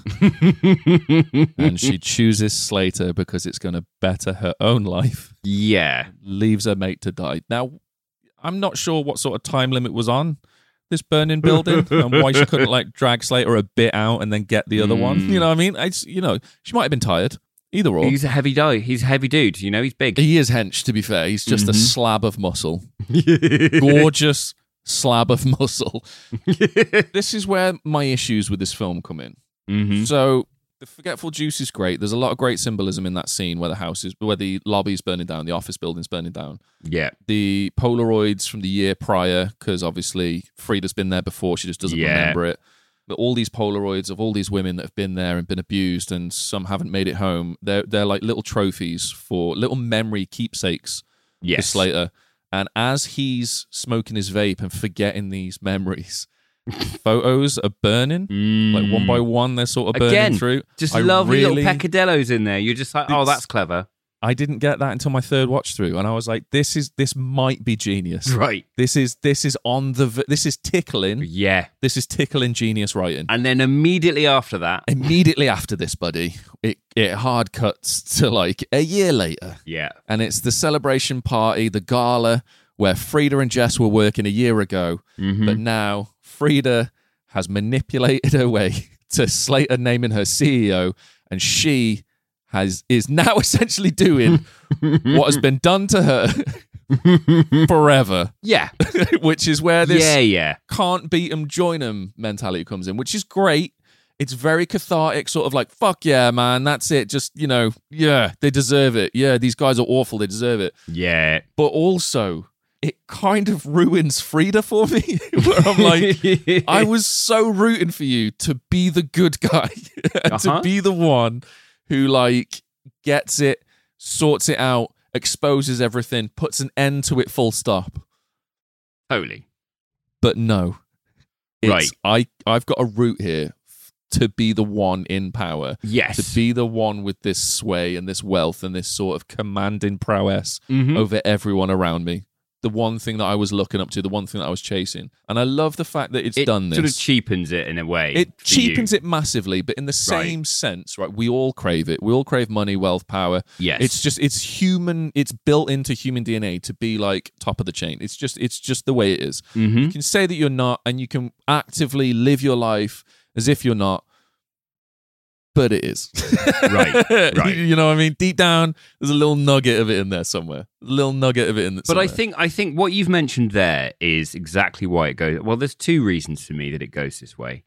And she chooses Slater because it's going to better her own life. Yeah. Leaves her mate to die. Now, I'm not sure what sort of time limit was on this burning building and why she couldn't like drag Slater a bit out and then get the other one. Mm. You know what I mean? It's, you know, she might have been tired. Either or. He's a heavy guy. He's a heavy dude. You know, he's big. He is hench, to be fair. He's just a Mhm. slab of muscle. Gorgeous slab of muscle. This is where my issues with this film come in. Mhm. So the forgetful juice is great. There's a lot of great symbolism in that scene where the house is, where the lobby's burning down, the office building's burning down. Yeah. The Polaroids from the year prior, because obviously Frida's been there before, she just doesn't Yeah. remember it. But all these Polaroids of all these women that have been there and been abused, and some haven't made it home. They're they're like little trophies for little memory keepsakes for Yes. Slater. And as he's smoking his vape and forgetting these memories, photos are burning. Mm. Like one by one, they're sort of burning Again, through. Just I lovely really- little peccadillos in there. You're just like, oh, It's- that's clever. I didn't get that until my third watch through, and I was like, "This is this might be genius. Right. This is this is on the v- this is tickling. Yeah. This is tickling genius writing." And then immediately after that, Immediately after this, buddy, it it hard cuts to like a year later, yeah. and it's the celebration party, the gala where Frida and Jess were working a year ago, Mhm. but now Frida has manipulated her way to Slater naming her C E O, and she has is now essentially doing what has been done to her forever, Yeah. which is where this Yeah, yeah. can't beat 'em, join 'em mentality comes in, which is great. It's very cathartic, sort of like, fuck yeah, man, that's it. Just, you know, yeah, they deserve it. Yeah, these guys are awful. They deserve it. Yeah. But also, it kind of ruins Frida for me, where I'm like, I was so rooting for you to be the good guy, and Uh-huh. to be the one who, like, gets it, sorts it out, exposes everything, puts an end to it full stop. Totally. But no. It's, Right. I, I've got a root here f- to be the one in power, Yes. to be the one with this sway and this wealth and this sort of commanding prowess Mhm. over everyone around me. The one thing that I was looking up to, the one thing that I was chasing. And I love the fact that it's It done this. sort of cheapens it in a way. It for cheapens you. it massively, but in the Right. same sense, right? We all crave it. We all crave money, wealth, power. Yes. It's just it's human. It's built into human D N A to be like top of the chain. It's just it's just the way it is. Mhm. You can say that you're not, and you can actively live your life as if you're not. But it is. Right, right. You know what I mean? Deep down, there's a little nugget of it in there somewhere. A little nugget of it in there. But I think I think what you've mentioned there is exactly why it goes. Well, there's two reasons for me that it goes this way.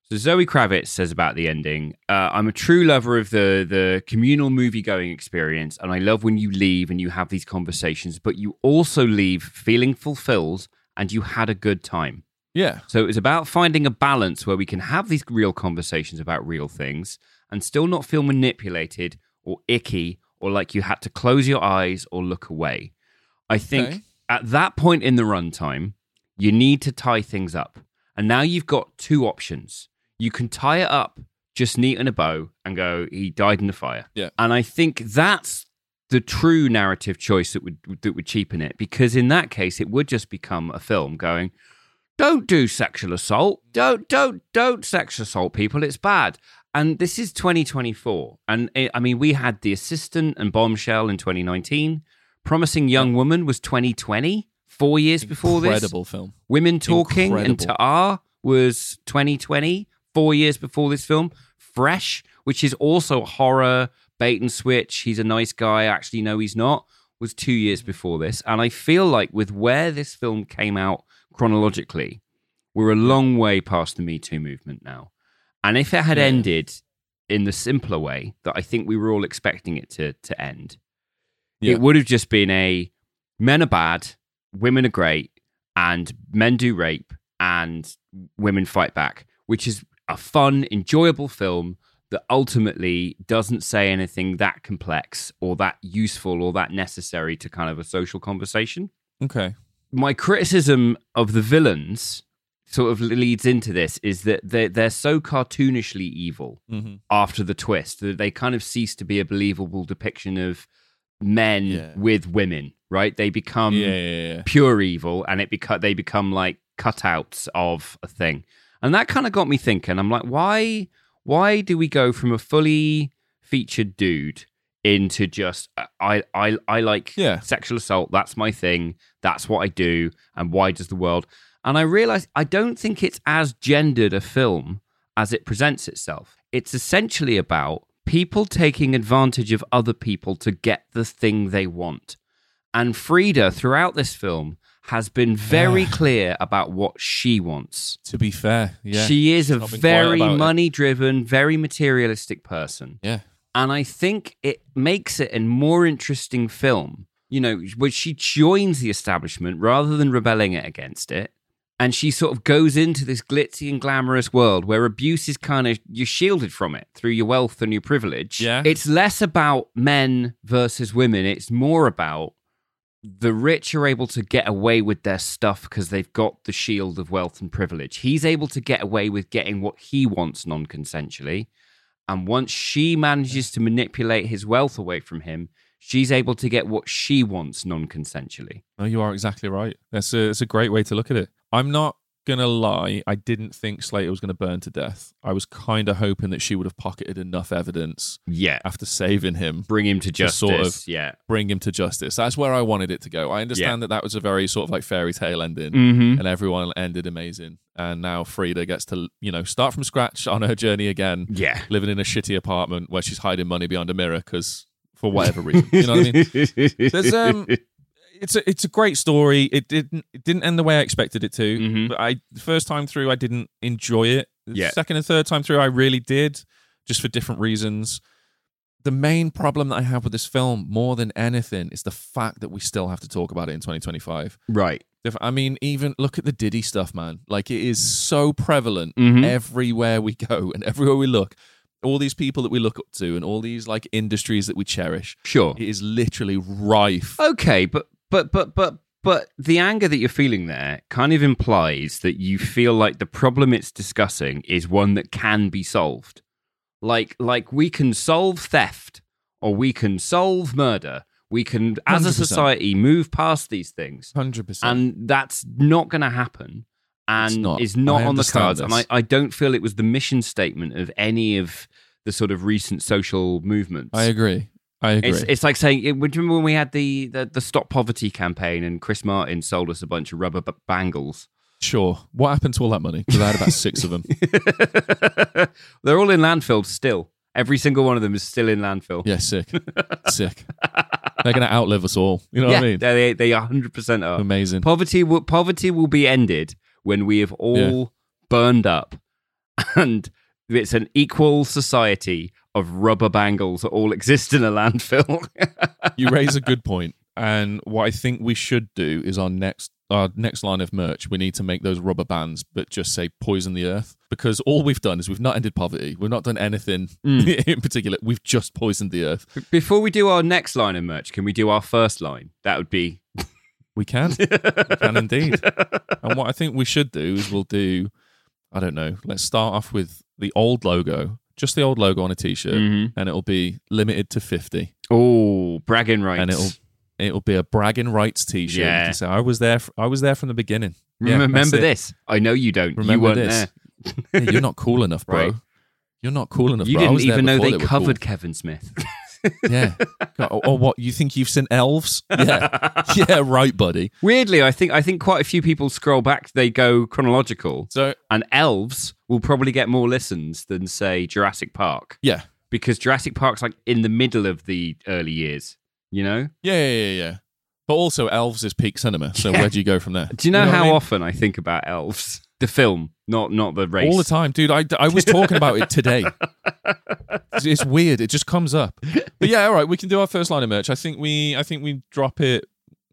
So Zoe Kravitz says about the ending, uh, I'm a true lover of the, the communal movie-going experience, and I love when you leave and you have these conversations, but you also leave feeling fulfilled and you had a good time. Yeah. So it was about finding a balance where we can have these real conversations about real things and still not feel manipulated or icky or like you had to close your eyes or look away. I think Okay. at that point in the runtime, you need to tie things up. And now you've got two options. You can tie it up, just neat in a bow, and go, he died in the fire. Yeah. And I think that's the true narrative choice that would that would cheapen it, because in that case, it would just become a film going, don't do sexual assault. Don't, don't, don't sexual assault people. It's bad. And this is twenty twenty-four. And it, I mean, we had The Assistant and Bombshell in twenty nineteen. Promising Young Woman was twenty twenty, four years before this. Incredible film. Women Talking and Incredible. Ta'ar was twenty twenty, four years before this film. Fresh, which is also horror, bait and switch. He's a nice guy. Actually, no, he's not. Was two years before this. And I feel like with where this film came out chronologically, we're a long way past the Me Too movement now. And if it had Yeah. ended in the simpler way that I think we were all expecting it to, to end, Yeah. it would have just been a men are bad, women are great, and men do rape, and women fight back, which is a fun, enjoyable film that ultimately doesn't say anything that complex or that useful or that necessary to kind of a social conversation. Okay. My criticism of the villains sort of leads into this is that they're, they're so cartoonishly evil Mm-hmm. after the twist that they kind of cease to be a believable depiction of men Yeah. with women, right? They become Yeah, yeah, yeah. pure evil, and it beca- they become like cutouts of a thing. And that kind of got me thinking. I'm like, why why do we go from a fully featured dude into just uh, I I I like Yeah. sexual assault, that's my thing, that's what I do, and why does the world? And I realized I don't think it's as gendered a film as it presents itself. It's essentially about people taking advantage of other people to get the thing they want. And Frida, throughout this film, has been very Yeah. clear about what she wants. To be fair, yeah. She is a Not been quiet very about it. money-driven, very materialistic person. Yeah. And I think it makes it a more interesting film, you know, where she joins the establishment rather than rebelling it against it. And she sort of goes into this glitzy and glamorous world where abuse is kind of, you're shielded from it through your wealth and your privilege. Yeah. It's less about men versus women. It's more about the rich are able to get away with their stuff because they've got the shield of wealth and privilege. He's able to get away with getting what he wants non-consensually. And once she manages to manipulate his wealth away from him, she's able to get what she wants non-consensually. No, you are exactly right. That's a, it's a great way to look at it. I'm not going to lie. I didn't think Slater was going to burn to death. I was kind of hoping that she would have pocketed enough evidence Yeah. after saving him, Bring him to justice. sort of- yeah. bring him to justice. That's where I wanted it to go. I understand Yeah. that that was a very sort of like fairy tale ending. Mm-hmm. And everyone ended amazing. And now Frida gets to, you know, start from scratch on her journey again, Yeah. living in a shitty apartment where she's hiding money behind a mirror because for whatever reason. You know what I mean? There's um it's a it's a great story. It didn't it didn't end the way I expected it to. Mhm. But I the first time through I didn't enjoy it. The Yeah. second and third time through I really did, just for different reasons. The main problem that I have with this film, more than anything, is the fact that we still have to talk about it in twenty twenty-five. Right. If- I mean, even look at the Diddy stuff, man. Like, it is so prevalent Mhm. everywhere we go and everywhere we look. All these people that we look up to and all these like industries that we cherish. Sure. It is literally rife. Okay, but but but but but the anger that you're feeling there kind of implies that you feel like the problem it's discussing is one that can be solved. Like like we can solve theft or we can solve murder. We can, as a one hundred percent. society, move past these things. one hundred percent. And that's not going to happen. And not. is not I on the understand cards. And I, this. I don't feel it was the mission statement of any of the sort of recent social movements. I agree. I agree. It's it's like saying, it- remember when we had the, the, the Stop Poverty campaign and Chris Martin sold us a bunch of rubber b- bangles? Sure. What happened to all that money? Because I had about six of them. They're all in landfill still. Every single one of them is still in landfill. Yeah, sick. Sick. They're going to outlive us all. You know Yeah, what I mean? they, they one hundred percent are. Amazing. Poverty will, poverty will be ended when we have all Yeah. burned up and it's an equal society of rubber bangles that all exist in a landfill. You raise a good point. And what I think we should do is our next our next line of merch, we need to make those rubber bands, but just say poison the earth. Because all we've done is we've not ended poverty. We've not done anything mm. in particular. We've just poisoned the earth. Before we do our next line of merch, can we do our first line? That would be... We can. We can indeed. And what I think we should do is we'll do, I don't know, let's start off with the old logo, just the old logo on a t-shirt, mm-hmm. and it'll be limited to fifty. Oh, bragging rights. And it'll it'll be a bragging rights t-shirt. Yeah. You can say, I was there I was there from the beginning. Yeah, remember this. I know you don't. Remember you weren't this. there. Yeah, you're not cool enough, bro. Right. You're not cool enough, you bro. You didn't even know they, they covered cool. Kevin Smith. Yeah. Or, or what? You think you've seen elves? Yeah. Yeah, right, buddy. Weirdly, I think I think quite a few people scroll back, they go chronological. So, and elves will probably get more listens than, say, Jurassic Park. Yeah. Because Jurassic Park's like in the middle of the early years, you know? Yeah, yeah, yeah, yeah. But also elves is peak cinema. So yeah. Where do you go from there? Do you know, you know how I mean? often I think about elves? The film, not not the race. All the time, dude. I, I was talking about it today. It's, it's weird. It just comes up. But yeah, all right. We can do our first line of merch. I think we I think we drop it.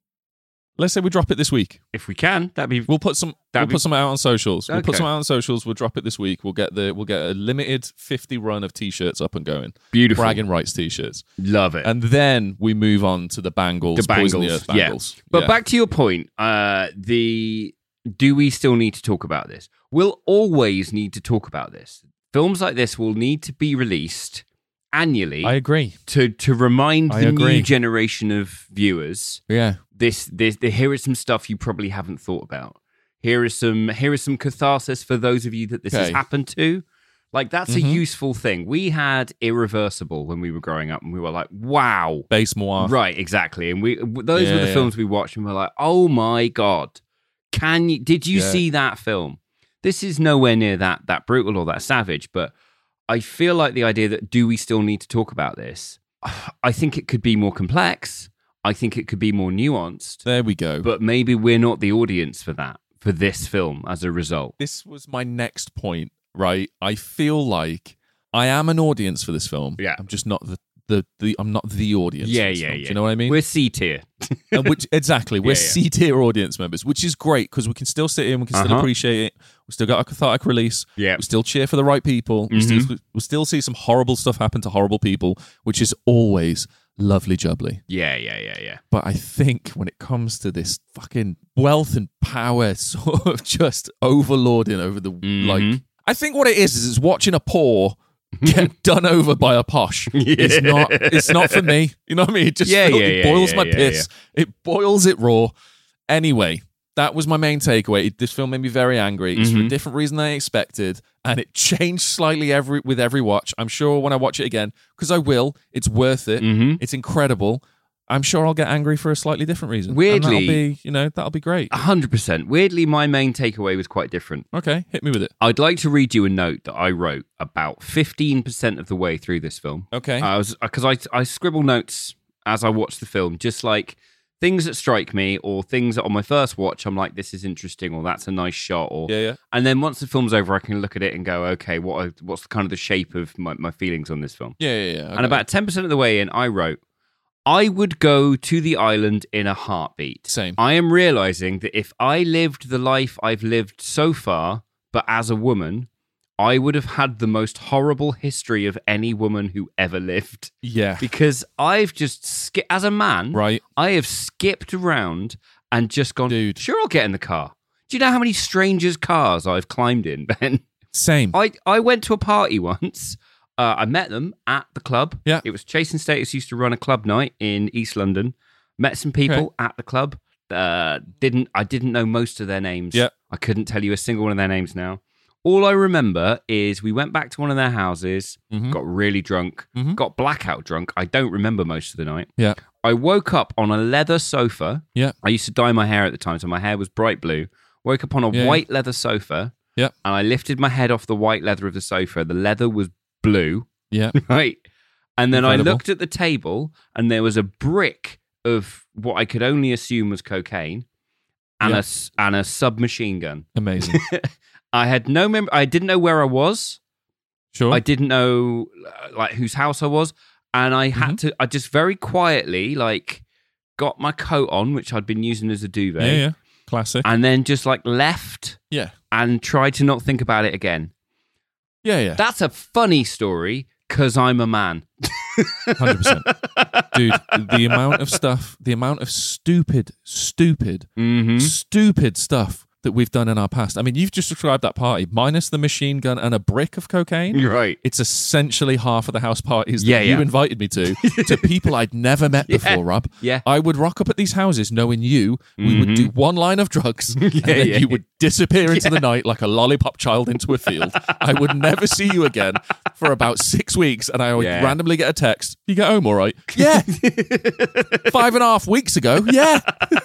Let's say we drop it this week. If we can, that'd be. We'll put some. We'll be, put some out on socials. We'll okay. put some out on socials. We'll drop it this week. We'll get the. We'll get a limited fifty run of t-shirts up and going. Beautiful. Bragging rights t-shirts. Love it. And then we move on to the bangles. The bangles. Poison the Earth bangles. Yeah. But yeah. back to your point. Uh, the do we still need to talk about this? We'll always need to talk about this. Films like this will need to be released annually. I agree. To to remind I the agree. new generation of viewers. Yeah. This this the, here is some stuff you probably haven't thought about. Here is some here is some catharsis for those of you that this okay. has happened to. Like that's mm-hmm. a useful thing. We had Irreversible when we were growing up, and we were like, "Wow, Base Noir." Right, exactly. And we those yeah, were the yeah. films we watched, and we we're like, "Oh my god, can you? Did you yeah. see that film?" This is nowhere near that that brutal or that savage, but I feel like the idea that do we still need to talk about this? I think it could be more complex. I think it could be more nuanced. There we go. But maybe we're not the audience for that, for this film as a result. This was my next point, right? I feel like I am an audience for this film. Yeah. I'm just not the, the, the I'm not the audience. Yeah, for this yeah, film. yeah. Do you know what I mean? We're C tier. and which exactly, we're Yeah, yeah. C tier audience members, which is great because we can still sit in, we can still Uh-huh. appreciate it. We still got a cathartic release. Yeah. We still cheer for the right people. We, Mhm. still, we still see some horrible stuff happen to horrible people, which is always lovely jubbly. Yeah, yeah, yeah, yeah. But I think when it comes to this fucking wealth and power sort of just overlording over the Mhm. like, I think what it is is it's watching a poor get done over by a posh. It's not. It's not for me. You know what I mean? It just Yeah, feel- yeah, it yeah, boils yeah, my yeah, piss. It boils it raw. Anyway, that was my main takeaway. This film made me very angry. It's for a Mhm. different reason than I expected, and it changed slightly every with every watch. I'm sure when I watch it again, because I will, it's worth it. Mhm. It's incredible. I'm sure I'll get angry for a slightly different reason. And Weirdly- that'll be, you know, that'll be great. A hundred percent. Weirdly, my main takeaway was quite different. Okay, hit me with it. I'd like to read you a note that I wrote about fifteen percent of the way through this film. Okay. I was because I I scribble notes as I watch the film, just like things that strike me or things that on my first watch I'm like, this is interesting or that's a nice shot or yeah, yeah. and then once the film's over, I can look at it and go, okay, what are, what's kind of the shape of my, my feelings on this film? Yeah, yeah, yeah. Okay. And about ten percent of the way in, I wrote, I would go to the island in a heartbeat. Same. I am realizing that if I lived the life I've lived so far, but as a woman, I would have had the most horrible history of any woman who ever lived. Yeah. Because I've just, ski- as a man, Right. I have skipped around and just gone, Dude. sure, I'll get in the car. Do you know how many strangers' cars I've climbed in, Ben? Same. I, I went to a party once. Uh, I met them at the club. Yeah. It was Chase and Status used to run a club night in East London. Met some people Okay. at the club. Uh, didn't I didn't know most of their names. Yeah. I couldn't tell you a single one of their names now. All I remember is we went back to one of their houses, Mhm. got really drunk, Mhm. got blackout drunk. I don't remember most of the night. Yeah. I woke up on a leather sofa. Yeah. I used to dye my hair at the time, so my hair was bright blue. Woke up on a Yeah. white leather sofa. Yeah. And I lifted my head off the white leather of the sofa. The leather was blue. Yeah. Right. And then Incredible. I looked at the table and there was a brick of what I could only assume was cocaine. and Yeah. a s- and a submachine gun. Amazing. I had no mem- I didn't know where I was. Sure. I didn't know uh, like whose house I was, and I had Mhm. to. I just very quietly like got my coat on, which I'd been using as a duvet, yeah, yeah. Classic. and then just like left yeah. and tried to not think about it again. Yeah, yeah. That's a funny story because I'm a man. one hundred percent. Dude, the amount of stuff, the amount of stupid, stupid, Mm-hmm. stupid stuff that we've done in our past. I mean, you've just described that party, minus the machine gun and a brick of cocaine. You're right. It's essentially half of the house parties that Yeah, you yeah. invited me to, to people I'd never met Yeah. before, Rob. Yeah. I would rock up at these houses knowing you. We would Mhm. do one line of drugs, and then yeah, you would disappear into the night like a lollipop child into a field. I would never see you again for about six weeks, and I would Yeah. randomly get a text. You get home all right? Yeah. Five and a half weeks ago. Yeah.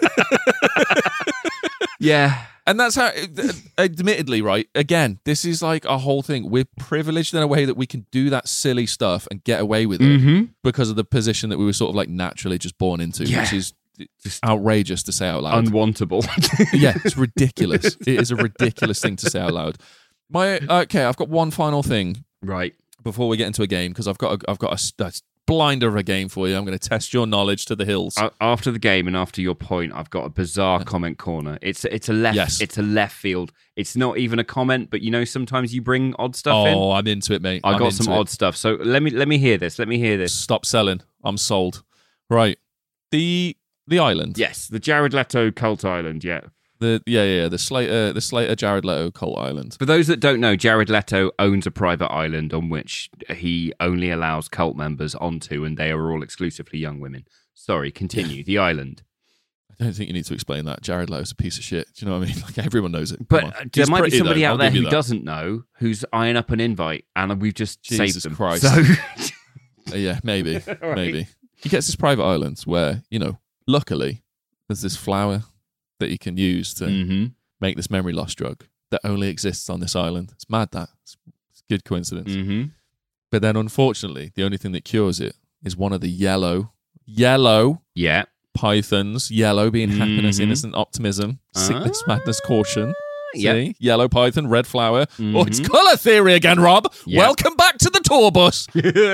Yeah. And that's how, admittedly, right? Again, this is like a whole thing. We're privileged in a way that we can do that silly stuff and get away with it Mm-hmm. because of the position that we were sort of like naturally just born into, Yeah. which is Just outrageous to say out loud. unwantable. Yeah, it's ridiculous. It is a ridiculous thing to say out loud. My okay, I've got one final thing Right. before we get into a game because I've got a, I've got a, a blinder of a game for you. I'm going to test your knowledge to the hills. A- After the game and after your point, I've got a bizarre comment corner. It's it's a left Yes. it's a left field. It's not even a comment, but you know sometimes you bring odd stuff in. Oh, I'm into it, mate. I I'm got into some it. odd stuff. So let me let me hear this. Let me hear this. Stop selling. I'm sold. Right. The the island. Yes, the Jared Leto cult island. Yeah. The yeah yeah the Slater the Slater Jared Leto cult island. For those that don't know, Jared Leto owns a private island on which he only allows cult members onto, and they are all exclusively young women. Sorry, continue. The island. I don't think you need to explain that. Jared Leto's a piece of shit. Do you know what I mean? Like everyone knows it. Come But on. uh, there He's might be pretty, somebody though. out I'll there give you who that. doesn't know, who's eyeing up an invite, and we've just Jesus saved them. Christ. So, Uh, yeah, maybe, Right. maybe. He gets this private island where you know, luckily, there's this flower that he can use to Mhm. make this memory loss drug that only exists on this island. It's mad that. It's, it's a good coincidence. Mhm. But then, unfortunately, the only thing that cures it is one of the yellow, yellow Yeah. pythons. Yellow being happiness, Mhm. innocent optimism, sickness, Ah. madness, caution. Yep. See? Yellow python, red flower. Oh, it's Mhm. colour theory again, Rob. Yep. Welcome back to the tour bus.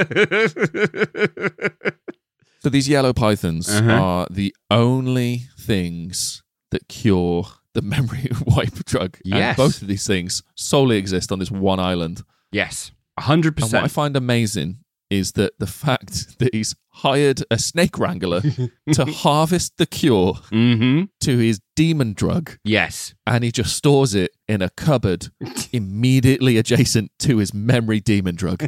So these yellow pythons Uh-huh. are the only things that cure the memory wipe drug. Yes. And both of these things solely exist on this one island. Yes. A hundred And what I percent. find amazing is that the fact that he's hired a snake wrangler to harvest the cure Mm-hmm. to his demon drug, Yes. and he just stores it in a cupboard immediately adjacent to his memory demon drug.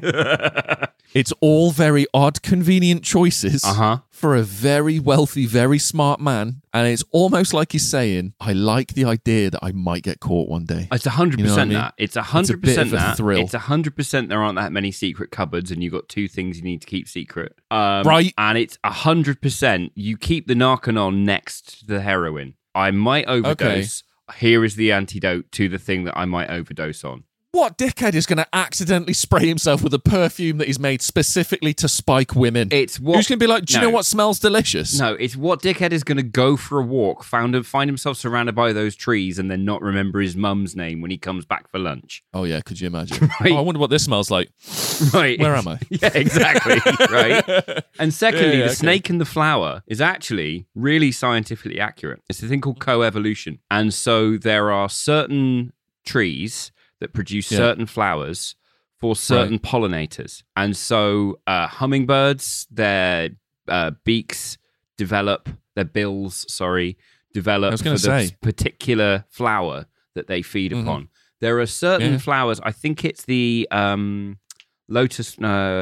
It's all very odd, convenient choices Uh-huh. for a very wealthy, very smart man. And it's almost like he's saying, I like the idea that I might get caught one day. It's a hundred You know what I percent mean? that. It's a It's a hundred bit percent of a that. thrill. It's a hundred percent there aren't that many secret cupboards, and you've got two things you need to keep secret. Um, Right. And it's a hundred percent you keep the Narcanon next to the heroin. I might overdose. Here is the antidote to the thing that I might overdose on. What dickhead is going to accidentally spray himself with a perfume that he's made specifically to spike women? It's what Who's going to be like, do you No. know what smells delicious? No, it's what dickhead is going to go for a walk, found find himself surrounded by those trees, and then not remember his mum's name when he comes back for lunch. Oh, yeah, could you imagine? Right. Oh, I wonder what this smells like. Right? Where am I? Yeah, exactly. Right. And secondly, Yeah, yeah, the okay. snake and the flower is actually really scientifically accurate. It's a thing called coevolution, and so there are certain trees that produce Yeah. certain flowers for certain pollinators, and so uh, hummingbirds, their uh, beaks develop, their bills, sorry, develop I was for gonna the say. particular flower that they feed Mhm. upon. There are certain Yeah. flowers. I think it's the um, lotus,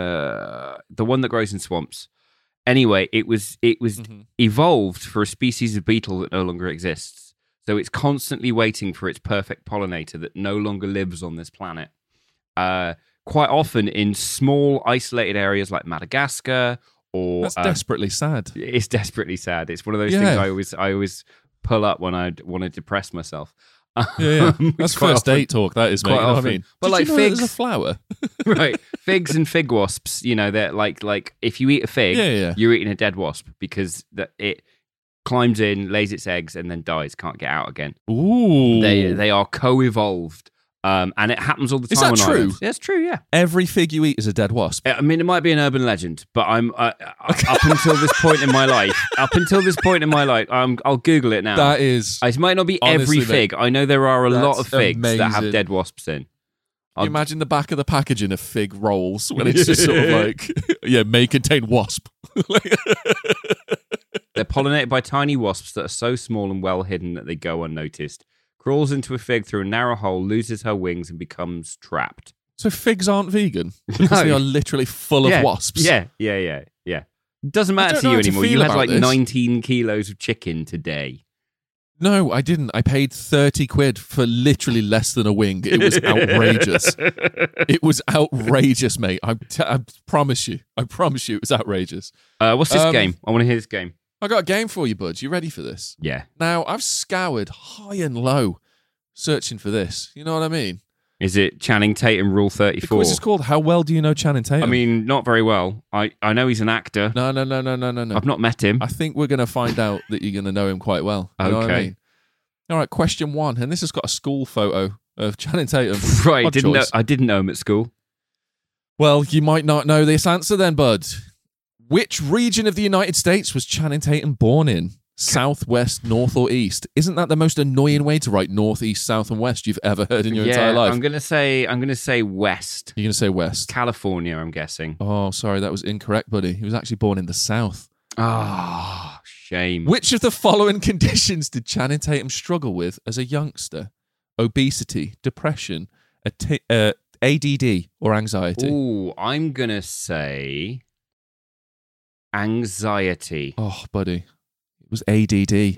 uh, the one that grows in swamps. Anyway, it was it was Mhm. evolved for a species of beetle that no longer exists. So it's constantly waiting for its perfect pollinator that no longer lives on this planet. Uh, quite often in small, isolated areas like Madagascar, or That's uh, desperately sad. it's desperately sad. It's one of those Yeah. things I always I always pull up when I want to depress myself. Yeah, yeah. Um, That's quite first often- date talk, that is, mate. quite You know what I often. mean? But Did like you know that there's figs- a flower. right, figs and fig wasps. You know, they're like like if you eat a fig, Yeah, yeah. you're eating a dead wasp because that it climbs in, lays its eggs, and then dies. Can't get out again. Ooh. They they are co-evolved, um, and it happens all the Is time. that on true? islands. Yeah, it's true. Yeah. Every fig you eat is a dead wasp. I mean, it might be an urban legend, but I'm uh, up until this point in my life. Up until this point in my life, um, I'll Google it now. That is. it might not be Honestly, every mate, fig. I know there are a lot of that's figs that have amazing. dead wasps in. Can I'll- you imagine the back of the packaging of fig rolls when it's just sort of like, yeah, may contain wasp. They're pollinated by tiny wasps that are so small and well hidden that they go unnoticed. Crawls into a fig through a narrow hole, loses her wings, and becomes trapped. So figs aren't vegan because No. they are literally full yeah. of wasps. Yeah, yeah, yeah, yeah. Doesn't I matter don't to know you how to anymore. feel You had about like this. nineteen kilos of chicken today. No, I didn't. I paid thirty quid for literally less than a wing. It was outrageous. It was outrageous, mate. I, t- I promise you. I promise you it was outrageous. Uh, what's this Um, game? I want to hear this game. I got a game for you, buds. You ready for this? Yeah. Now, I've scoured high and low searching for this. You know what I mean? Is it Channing Tatum Rule The thirty-four? quiz is called How Well Do You Know Channing Tatum? I mean, not very well. I, I know he's an actor. no, no, no, no, no, no, no. I've not met him. I think we're going to find out that you're going to know him quite well. You know what I Okay. mean? All right, question one. And this has got a school photo of Channing Tatum. right, Odd didn't know, choice. I didn't know him at school. Well, you might not know this answer then, bud. Which region of the United States was Channing Tatum born in? South, west, north, or east? Isn't that the most annoying way to write north, east, south, and west you've ever heard in your yeah, entire life? I'm gonna say I'm gonna say West, You're going to say west. California. I'm guessing. Oh, sorry, that was incorrect, buddy. He was actually born in the south. Ah, shame. Which of the following conditions did Channing Tatum struggle with as a youngster? Obesity, depression, a t- uh, A D D, or anxiety? Ooh, I'm gonna say anxiety. Oh, buddy. It was A D D.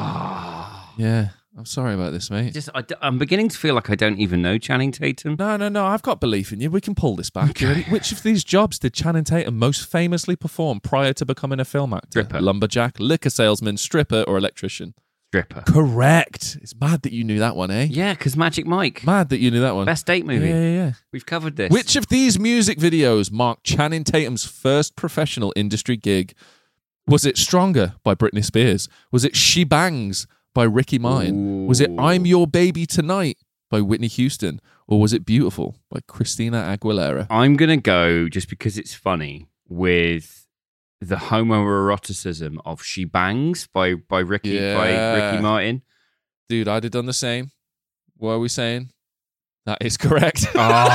Ah, Yeah, I'm sorry about this, mate. just I, am beginning to feel like I don't even know Channing Tatum. No, no, no. I've got belief in you. We can pull this back. You ready? Which of these jobs did Channing Tatum most famously perform prior to becoming a film actor? Stripper. Lumberjack, liquor salesman, stripper, or electrician? Stripper. Correct. It's mad that you knew that one, eh? Yeah, because Magic Mike, Mad that you knew that one. best date movie. Yeah, yeah, yeah. We've covered this. Which of these music videos marked Channing Tatum's first professional industry gig? Was it Stronger by Britney Spears? Was it She Bangs by Ricky Martin? Was it Ooh. I'm Your Baby Tonight by Whitney Houston? Or was it Beautiful by Christina Aguilera? I'm gonna go just because it's funny with the homoeroticism of "She Bangs" by by Ricky by Yeah. Ricky Martin. Dude, I'd have done the same. What are we saying? That is correct.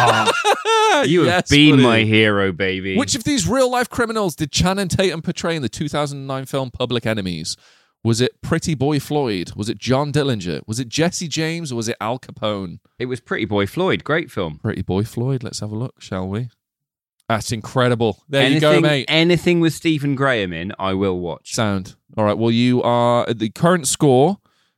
Ah, you have Yes, been buddy. my hero, baby. Which of these real life criminals did Channing Tatum portray in the two thousand nine film Public Enemies? Was it Pretty Boy Floyd? Was it John Dillinger? Was it Jesse James? Or was it Al Capone? It was Pretty Boy Floyd. Great film. Pretty Boy Floyd. Let's have a look, shall we? That's incredible. There anything, you go, mate. Anything with Stephen Graham in, I will watch. Sound. All right. Well, you are. The current score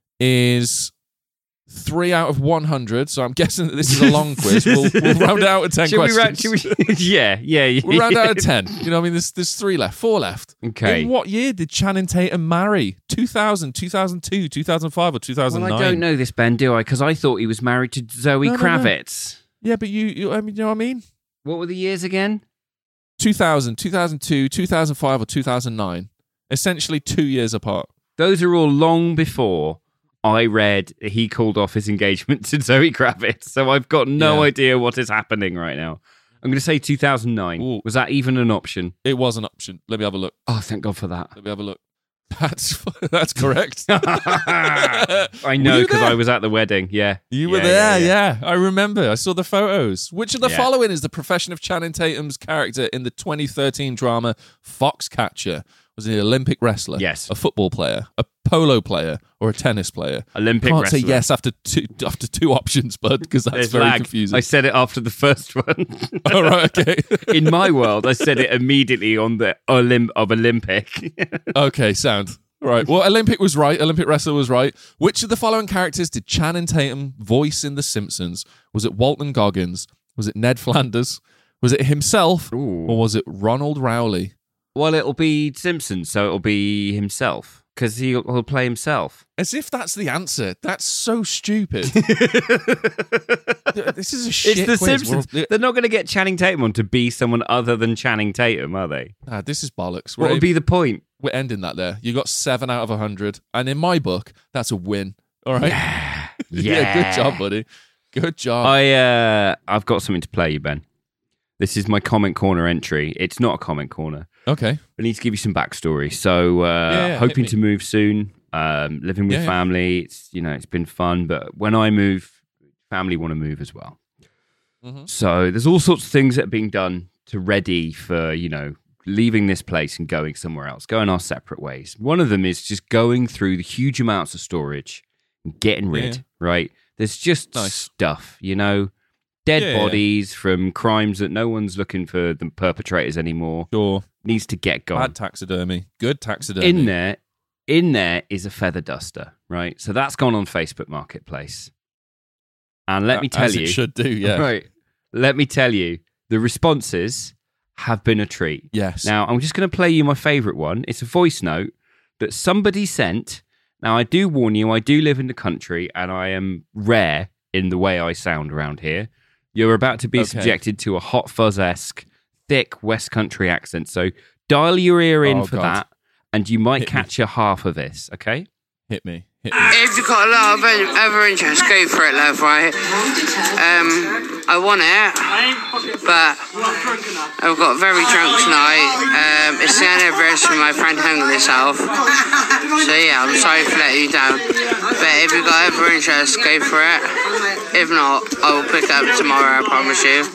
is three out of one hundred. So I'm guessing that this is a long quiz. We'll, we'll round it out to ten should we, questions. ra- should we? yeah, yeah, yeah. We'll round out of ten. You know what I mean? There's, there's three left, four left. Okay. In what year did Channing Tatum marry? two thousand, two thousand two, two thousand five, or two thousand nine? Well, I don't know this, Ben, do I? Because I thought he was married to Zoe No, no, no. Kravitz. Yeah, but you, you, I mean, you know what I mean? What were the years again? two thousand, two thousand two, two thousand five, or two thousand nine. Essentially two years apart. Those are all long before I read he called off his engagement to Zoe Kravitz. So I've got no Yeah. idea what is happening right now. I'm going to say two thousand nine. Ooh. Was that even an option? It was an option. Let me have a look. Oh, thank God for that. Let me have a look. That's that's correct. I Were know you because there? I was at the wedding. Yeah. You were Yeah, there, yeah, yeah, I remember. I saw the photos. Which of the Yeah. following is the profession of Channing Tatum's character in the twenty thirteen drama Foxcatcher? Was he an Olympic wrestler? Yes. A football player, a polo player, or a tennis player? Olympic Can't wrestler. say yes after two after two options, bud, because that's There's very lag. confusing. I said it after the first one. All right, okay. In my world, I said it immediately on the Olymp of Olympic. Okay, sound. Right. Well, Olympic was right. Olympic wrestler was right. Which of the following characters did Channing Tatum voice in The Simpsons? Was it Walton Goggins? Was it Ned Flanders? Was it himself? Ooh. Or was it Ronald Rowley? Well, it'll be Simpsons, so it'll be himself. Because he'll, he'll play himself. As if that's the answer. That's so stupid. This is a shit It's The quiz. Simpsons. We're- They're not going to get Channing Tatum on to be someone other than Channing Tatum, are they? Nah, this is bollocks. What We're, would be the point? we're ending that there. You got seven out of a hundred, and in my book, that's a win. All right. Yeah. Yeah, good job, buddy. Good job. I uh, I've got something to play you, Ben. This is my comment corner entry. It's not a comment corner. okay. I need to give you some backstory. So, uh, Yeah, yeah, hit hoping me. to move soon. Um, living with Yeah, yeah. family. It's you know it's been fun, but when I move, family want to move as well. Mhm. So there's all sorts of things that are being done to ready for you know leaving this place and going somewhere else, going our separate ways. One of them is just going through the huge amounts of storage and getting rid. Yeah. Right? There's just Nice. stuff, you know. Dead Yeah, yeah. bodies from crimes that no one's looking for the perpetrators anymore. Sure. Needs to get gone. Bad taxidermy. Good taxidermy. In there, in there is a feather duster, right? So that's gone on Facebook Marketplace. And let me tell As you, it should do. Yeah. right? Let me tell you, the responses have been a treat. Yes. Now, I'm just going to play you my favorite one. It's a voice note that somebody sent. Now, I do warn you, I do live in the country and I am rare in the way I sound around here. You're about to be Okay. subjected to a Hot Fuzz-esque, thick West Country accent. So dial your ear in Oh, for God. that and you might Hit me. catch a half of this, okay? Hit me. Hit me. If you've got a lot of in- other interest, go for it, love, right? Um, I want it, but I've got very drunk tonight. Um, it's the anniversary of my friend hanging himself. So yeah, I'm sorry for letting you down. But if you've got other interest, go for it. If not, I will pick it up tomorrow, I promise you.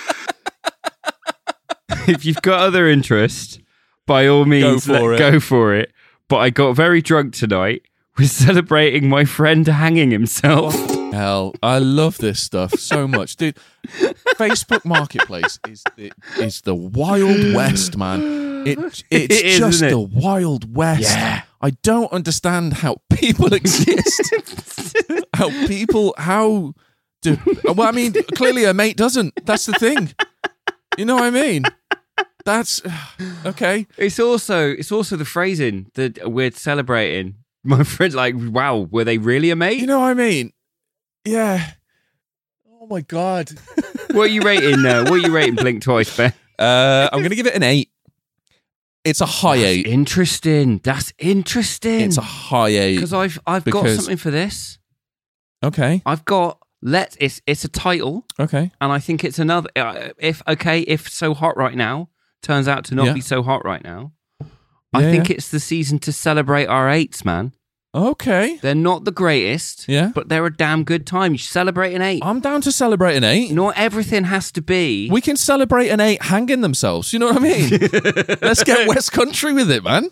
If you've got other interest, by all means, for let- it. go for it. But I got very drunk tonight. We're celebrating my friend hanging himself. Hell, I love this stuff so much, dude. Facebook Marketplace is the, is the Wild West, man. It it's It is, just isn't it? the Wild West. Yeah. I don't understand how people exist. how people how do well? I mean, clearly a mate doesn't. That's the thing. You know what I mean? That's okay. It's also it's also the phrasing that we're celebrating. My friend's like, wow, were they really a mate? You know what I mean? Yeah. Oh my god. What are you rating? Uh, what are you rating? Blink Twice, Ben. Uh, I'm gonna give it an eight. It's a high eight. Interesting. That's interesting. It's a high eight. because I've I've got because- something for this. Okay. I've got let it's it's a title, Okay. and I think it's another. Uh, if okay, if So Hot Right Now turns out to not Yeah. be so hot right now, I Yeah, think yeah. it's the season to celebrate our eights, man. Okay. They're not the greatest, Yeah. but they're a damn good time. You celebrate an eight. I'm down to celebrate an eight. Not everything has to be. We can celebrate an eight hanging themselves. You know what I mean? Let's get West Country with it, man.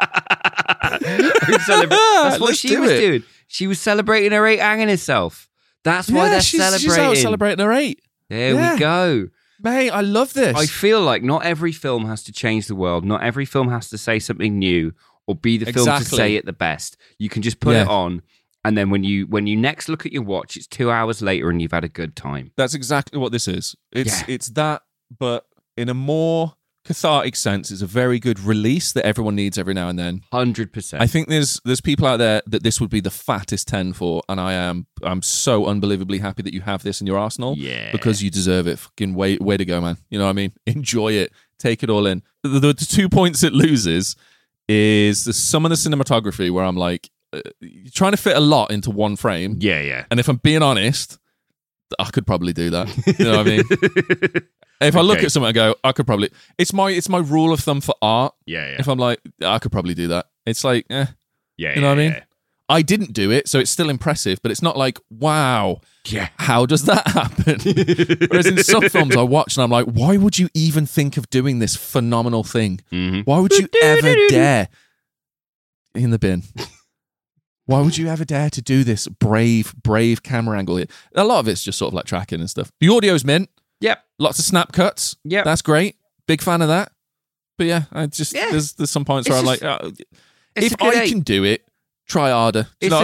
Celebra- That's what Let's she do was it. doing. She was celebrating her eight hanging herself. That's why yeah, they're she's, celebrating. she's out celebrating her eight. There Yeah. we go. Mate, I love this. I feel like not every film has to change the world. Not every film has to say something new or be the film to Exactly. say it the best. You can just put Yeah. it on, and then when you when you next look at your watch, it's two hours later, and you've had a good time. That's exactly what this is. It's Yeah. it's that, but in a more cathartic sense. It's a very good release that everyone needs every now and then. Hundred percent. I think there's there's people out there that this would be the fattest ten for, and I am I'm so unbelievably happy that you have this in your arsenal. Yeah. Because you deserve it. Fucking way way to go, man. You know what I mean? Enjoy it. Take it all in. The, the, the two points it loses is the, some of the cinematography where I'm like, uh, you're trying to fit a lot into one frame. Yeah, yeah. And if I'm being honest, I could probably do that. You know what I mean? If I look Okay. at something and go, I could probably. It's my it's my rule of thumb for art. Yeah, yeah. If I'm like, I could probably do that. It's like, eh. yeah, You know what I yeah, mean? I didn't do it, so it's still impressive, but it's not like, wow, Yeah. how does that happen? Whereas in some films I watch and I'm like, why would you even think of doing this phenomenal thing? Mhm. Why would you ever dare? In the bin. Why would you ever dare to do this brave, brave camera angle here? A lot of it's just sort of like tracking and stuff. The audio's mint. Yep. Lots of snap cuts. Yep. That's great. Big fan of that. But yeah, I just Yeah. there's there's some points It's where I'm just- like, oh, It's if a good I eight. can do it, try harder. Do you It's know a-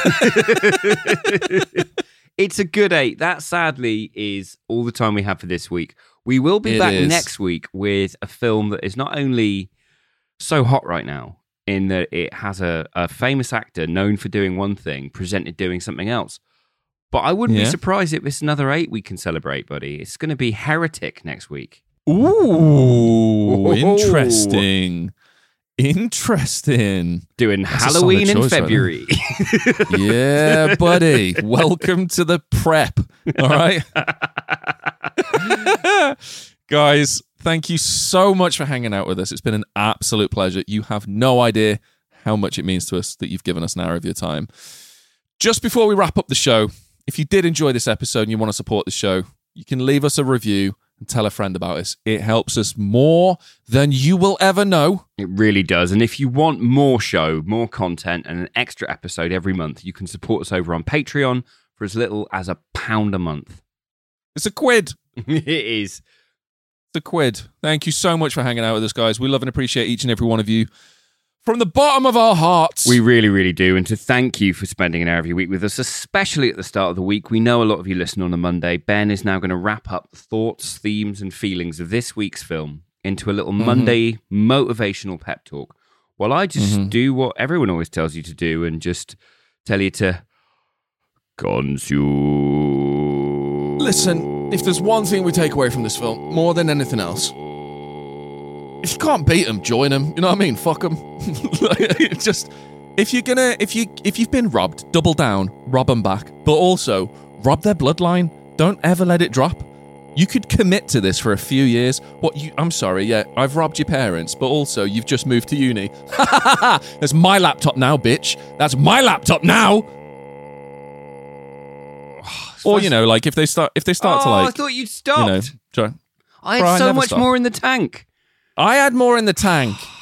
what I mean? It's a good eight. That sadly is all the time we have for this week. We will be It back is. next week with a film that is not only so hot right now, in that it has a, a famous actor known for doing one thing, presented doing something else. But I wouldn't Yeah. be surprised if it's another eight we can celebrate, buddy. It's going to be Heretic next week. Ooh, interesting. Interesting. Doing That's a Halloween solid in choice right February. Yeah, buddy. Welcome to the prep. All right. Guys, thank you so much for hanging out with us. It's been an absolute pleasure. You have no idea how much it means to us that you've given us an hour of your time. Just before we wrap up the show, if you did enjoy this episode and you want to support the show, you can leave us a review and tell a friend about us. It helps us more than you will ever know. It really does. And if you want more show, more content, and an extra episode every month, you can support us over on Patreon for as little as a pound a month. It's a quid. It is. It's a quid. Thank you so much for hanging out with us, guys. We love and appreciate each and every one of you from the bottom of our hearts. We really, really do. And to thank you for spending an hour of your week with us, especially at the start of the week. We know a lot of you listen on a Monday. Ben is now going to wrap up the thoughts, themes, and feelings of this week's film into a little Mm-hmm. Monday motivational pep talk. While I just Mhm. do what everyone always tells you to do and just tell you to consume. Listen, if there's one thing we take away from this film, more than anything else, if you can't beat them, join them. You know what I mean? Fuck them. Just if you're gonna, if you if you've been robbed, double down, rob them back, but also rob their bloodline. Don't ever let it drop. You could commit to this for a few years. What you? I'm sorry. Yeah, I've robbed your parents, but also you've just moved to uni. That's my laptop now, bitch. That's my laptop now. Or you know, like if they start, if they start to Oh, like, I thought you'd you stopped. know, try. I had Bro, I so never much stopped. more in the tank. I had more in the tank.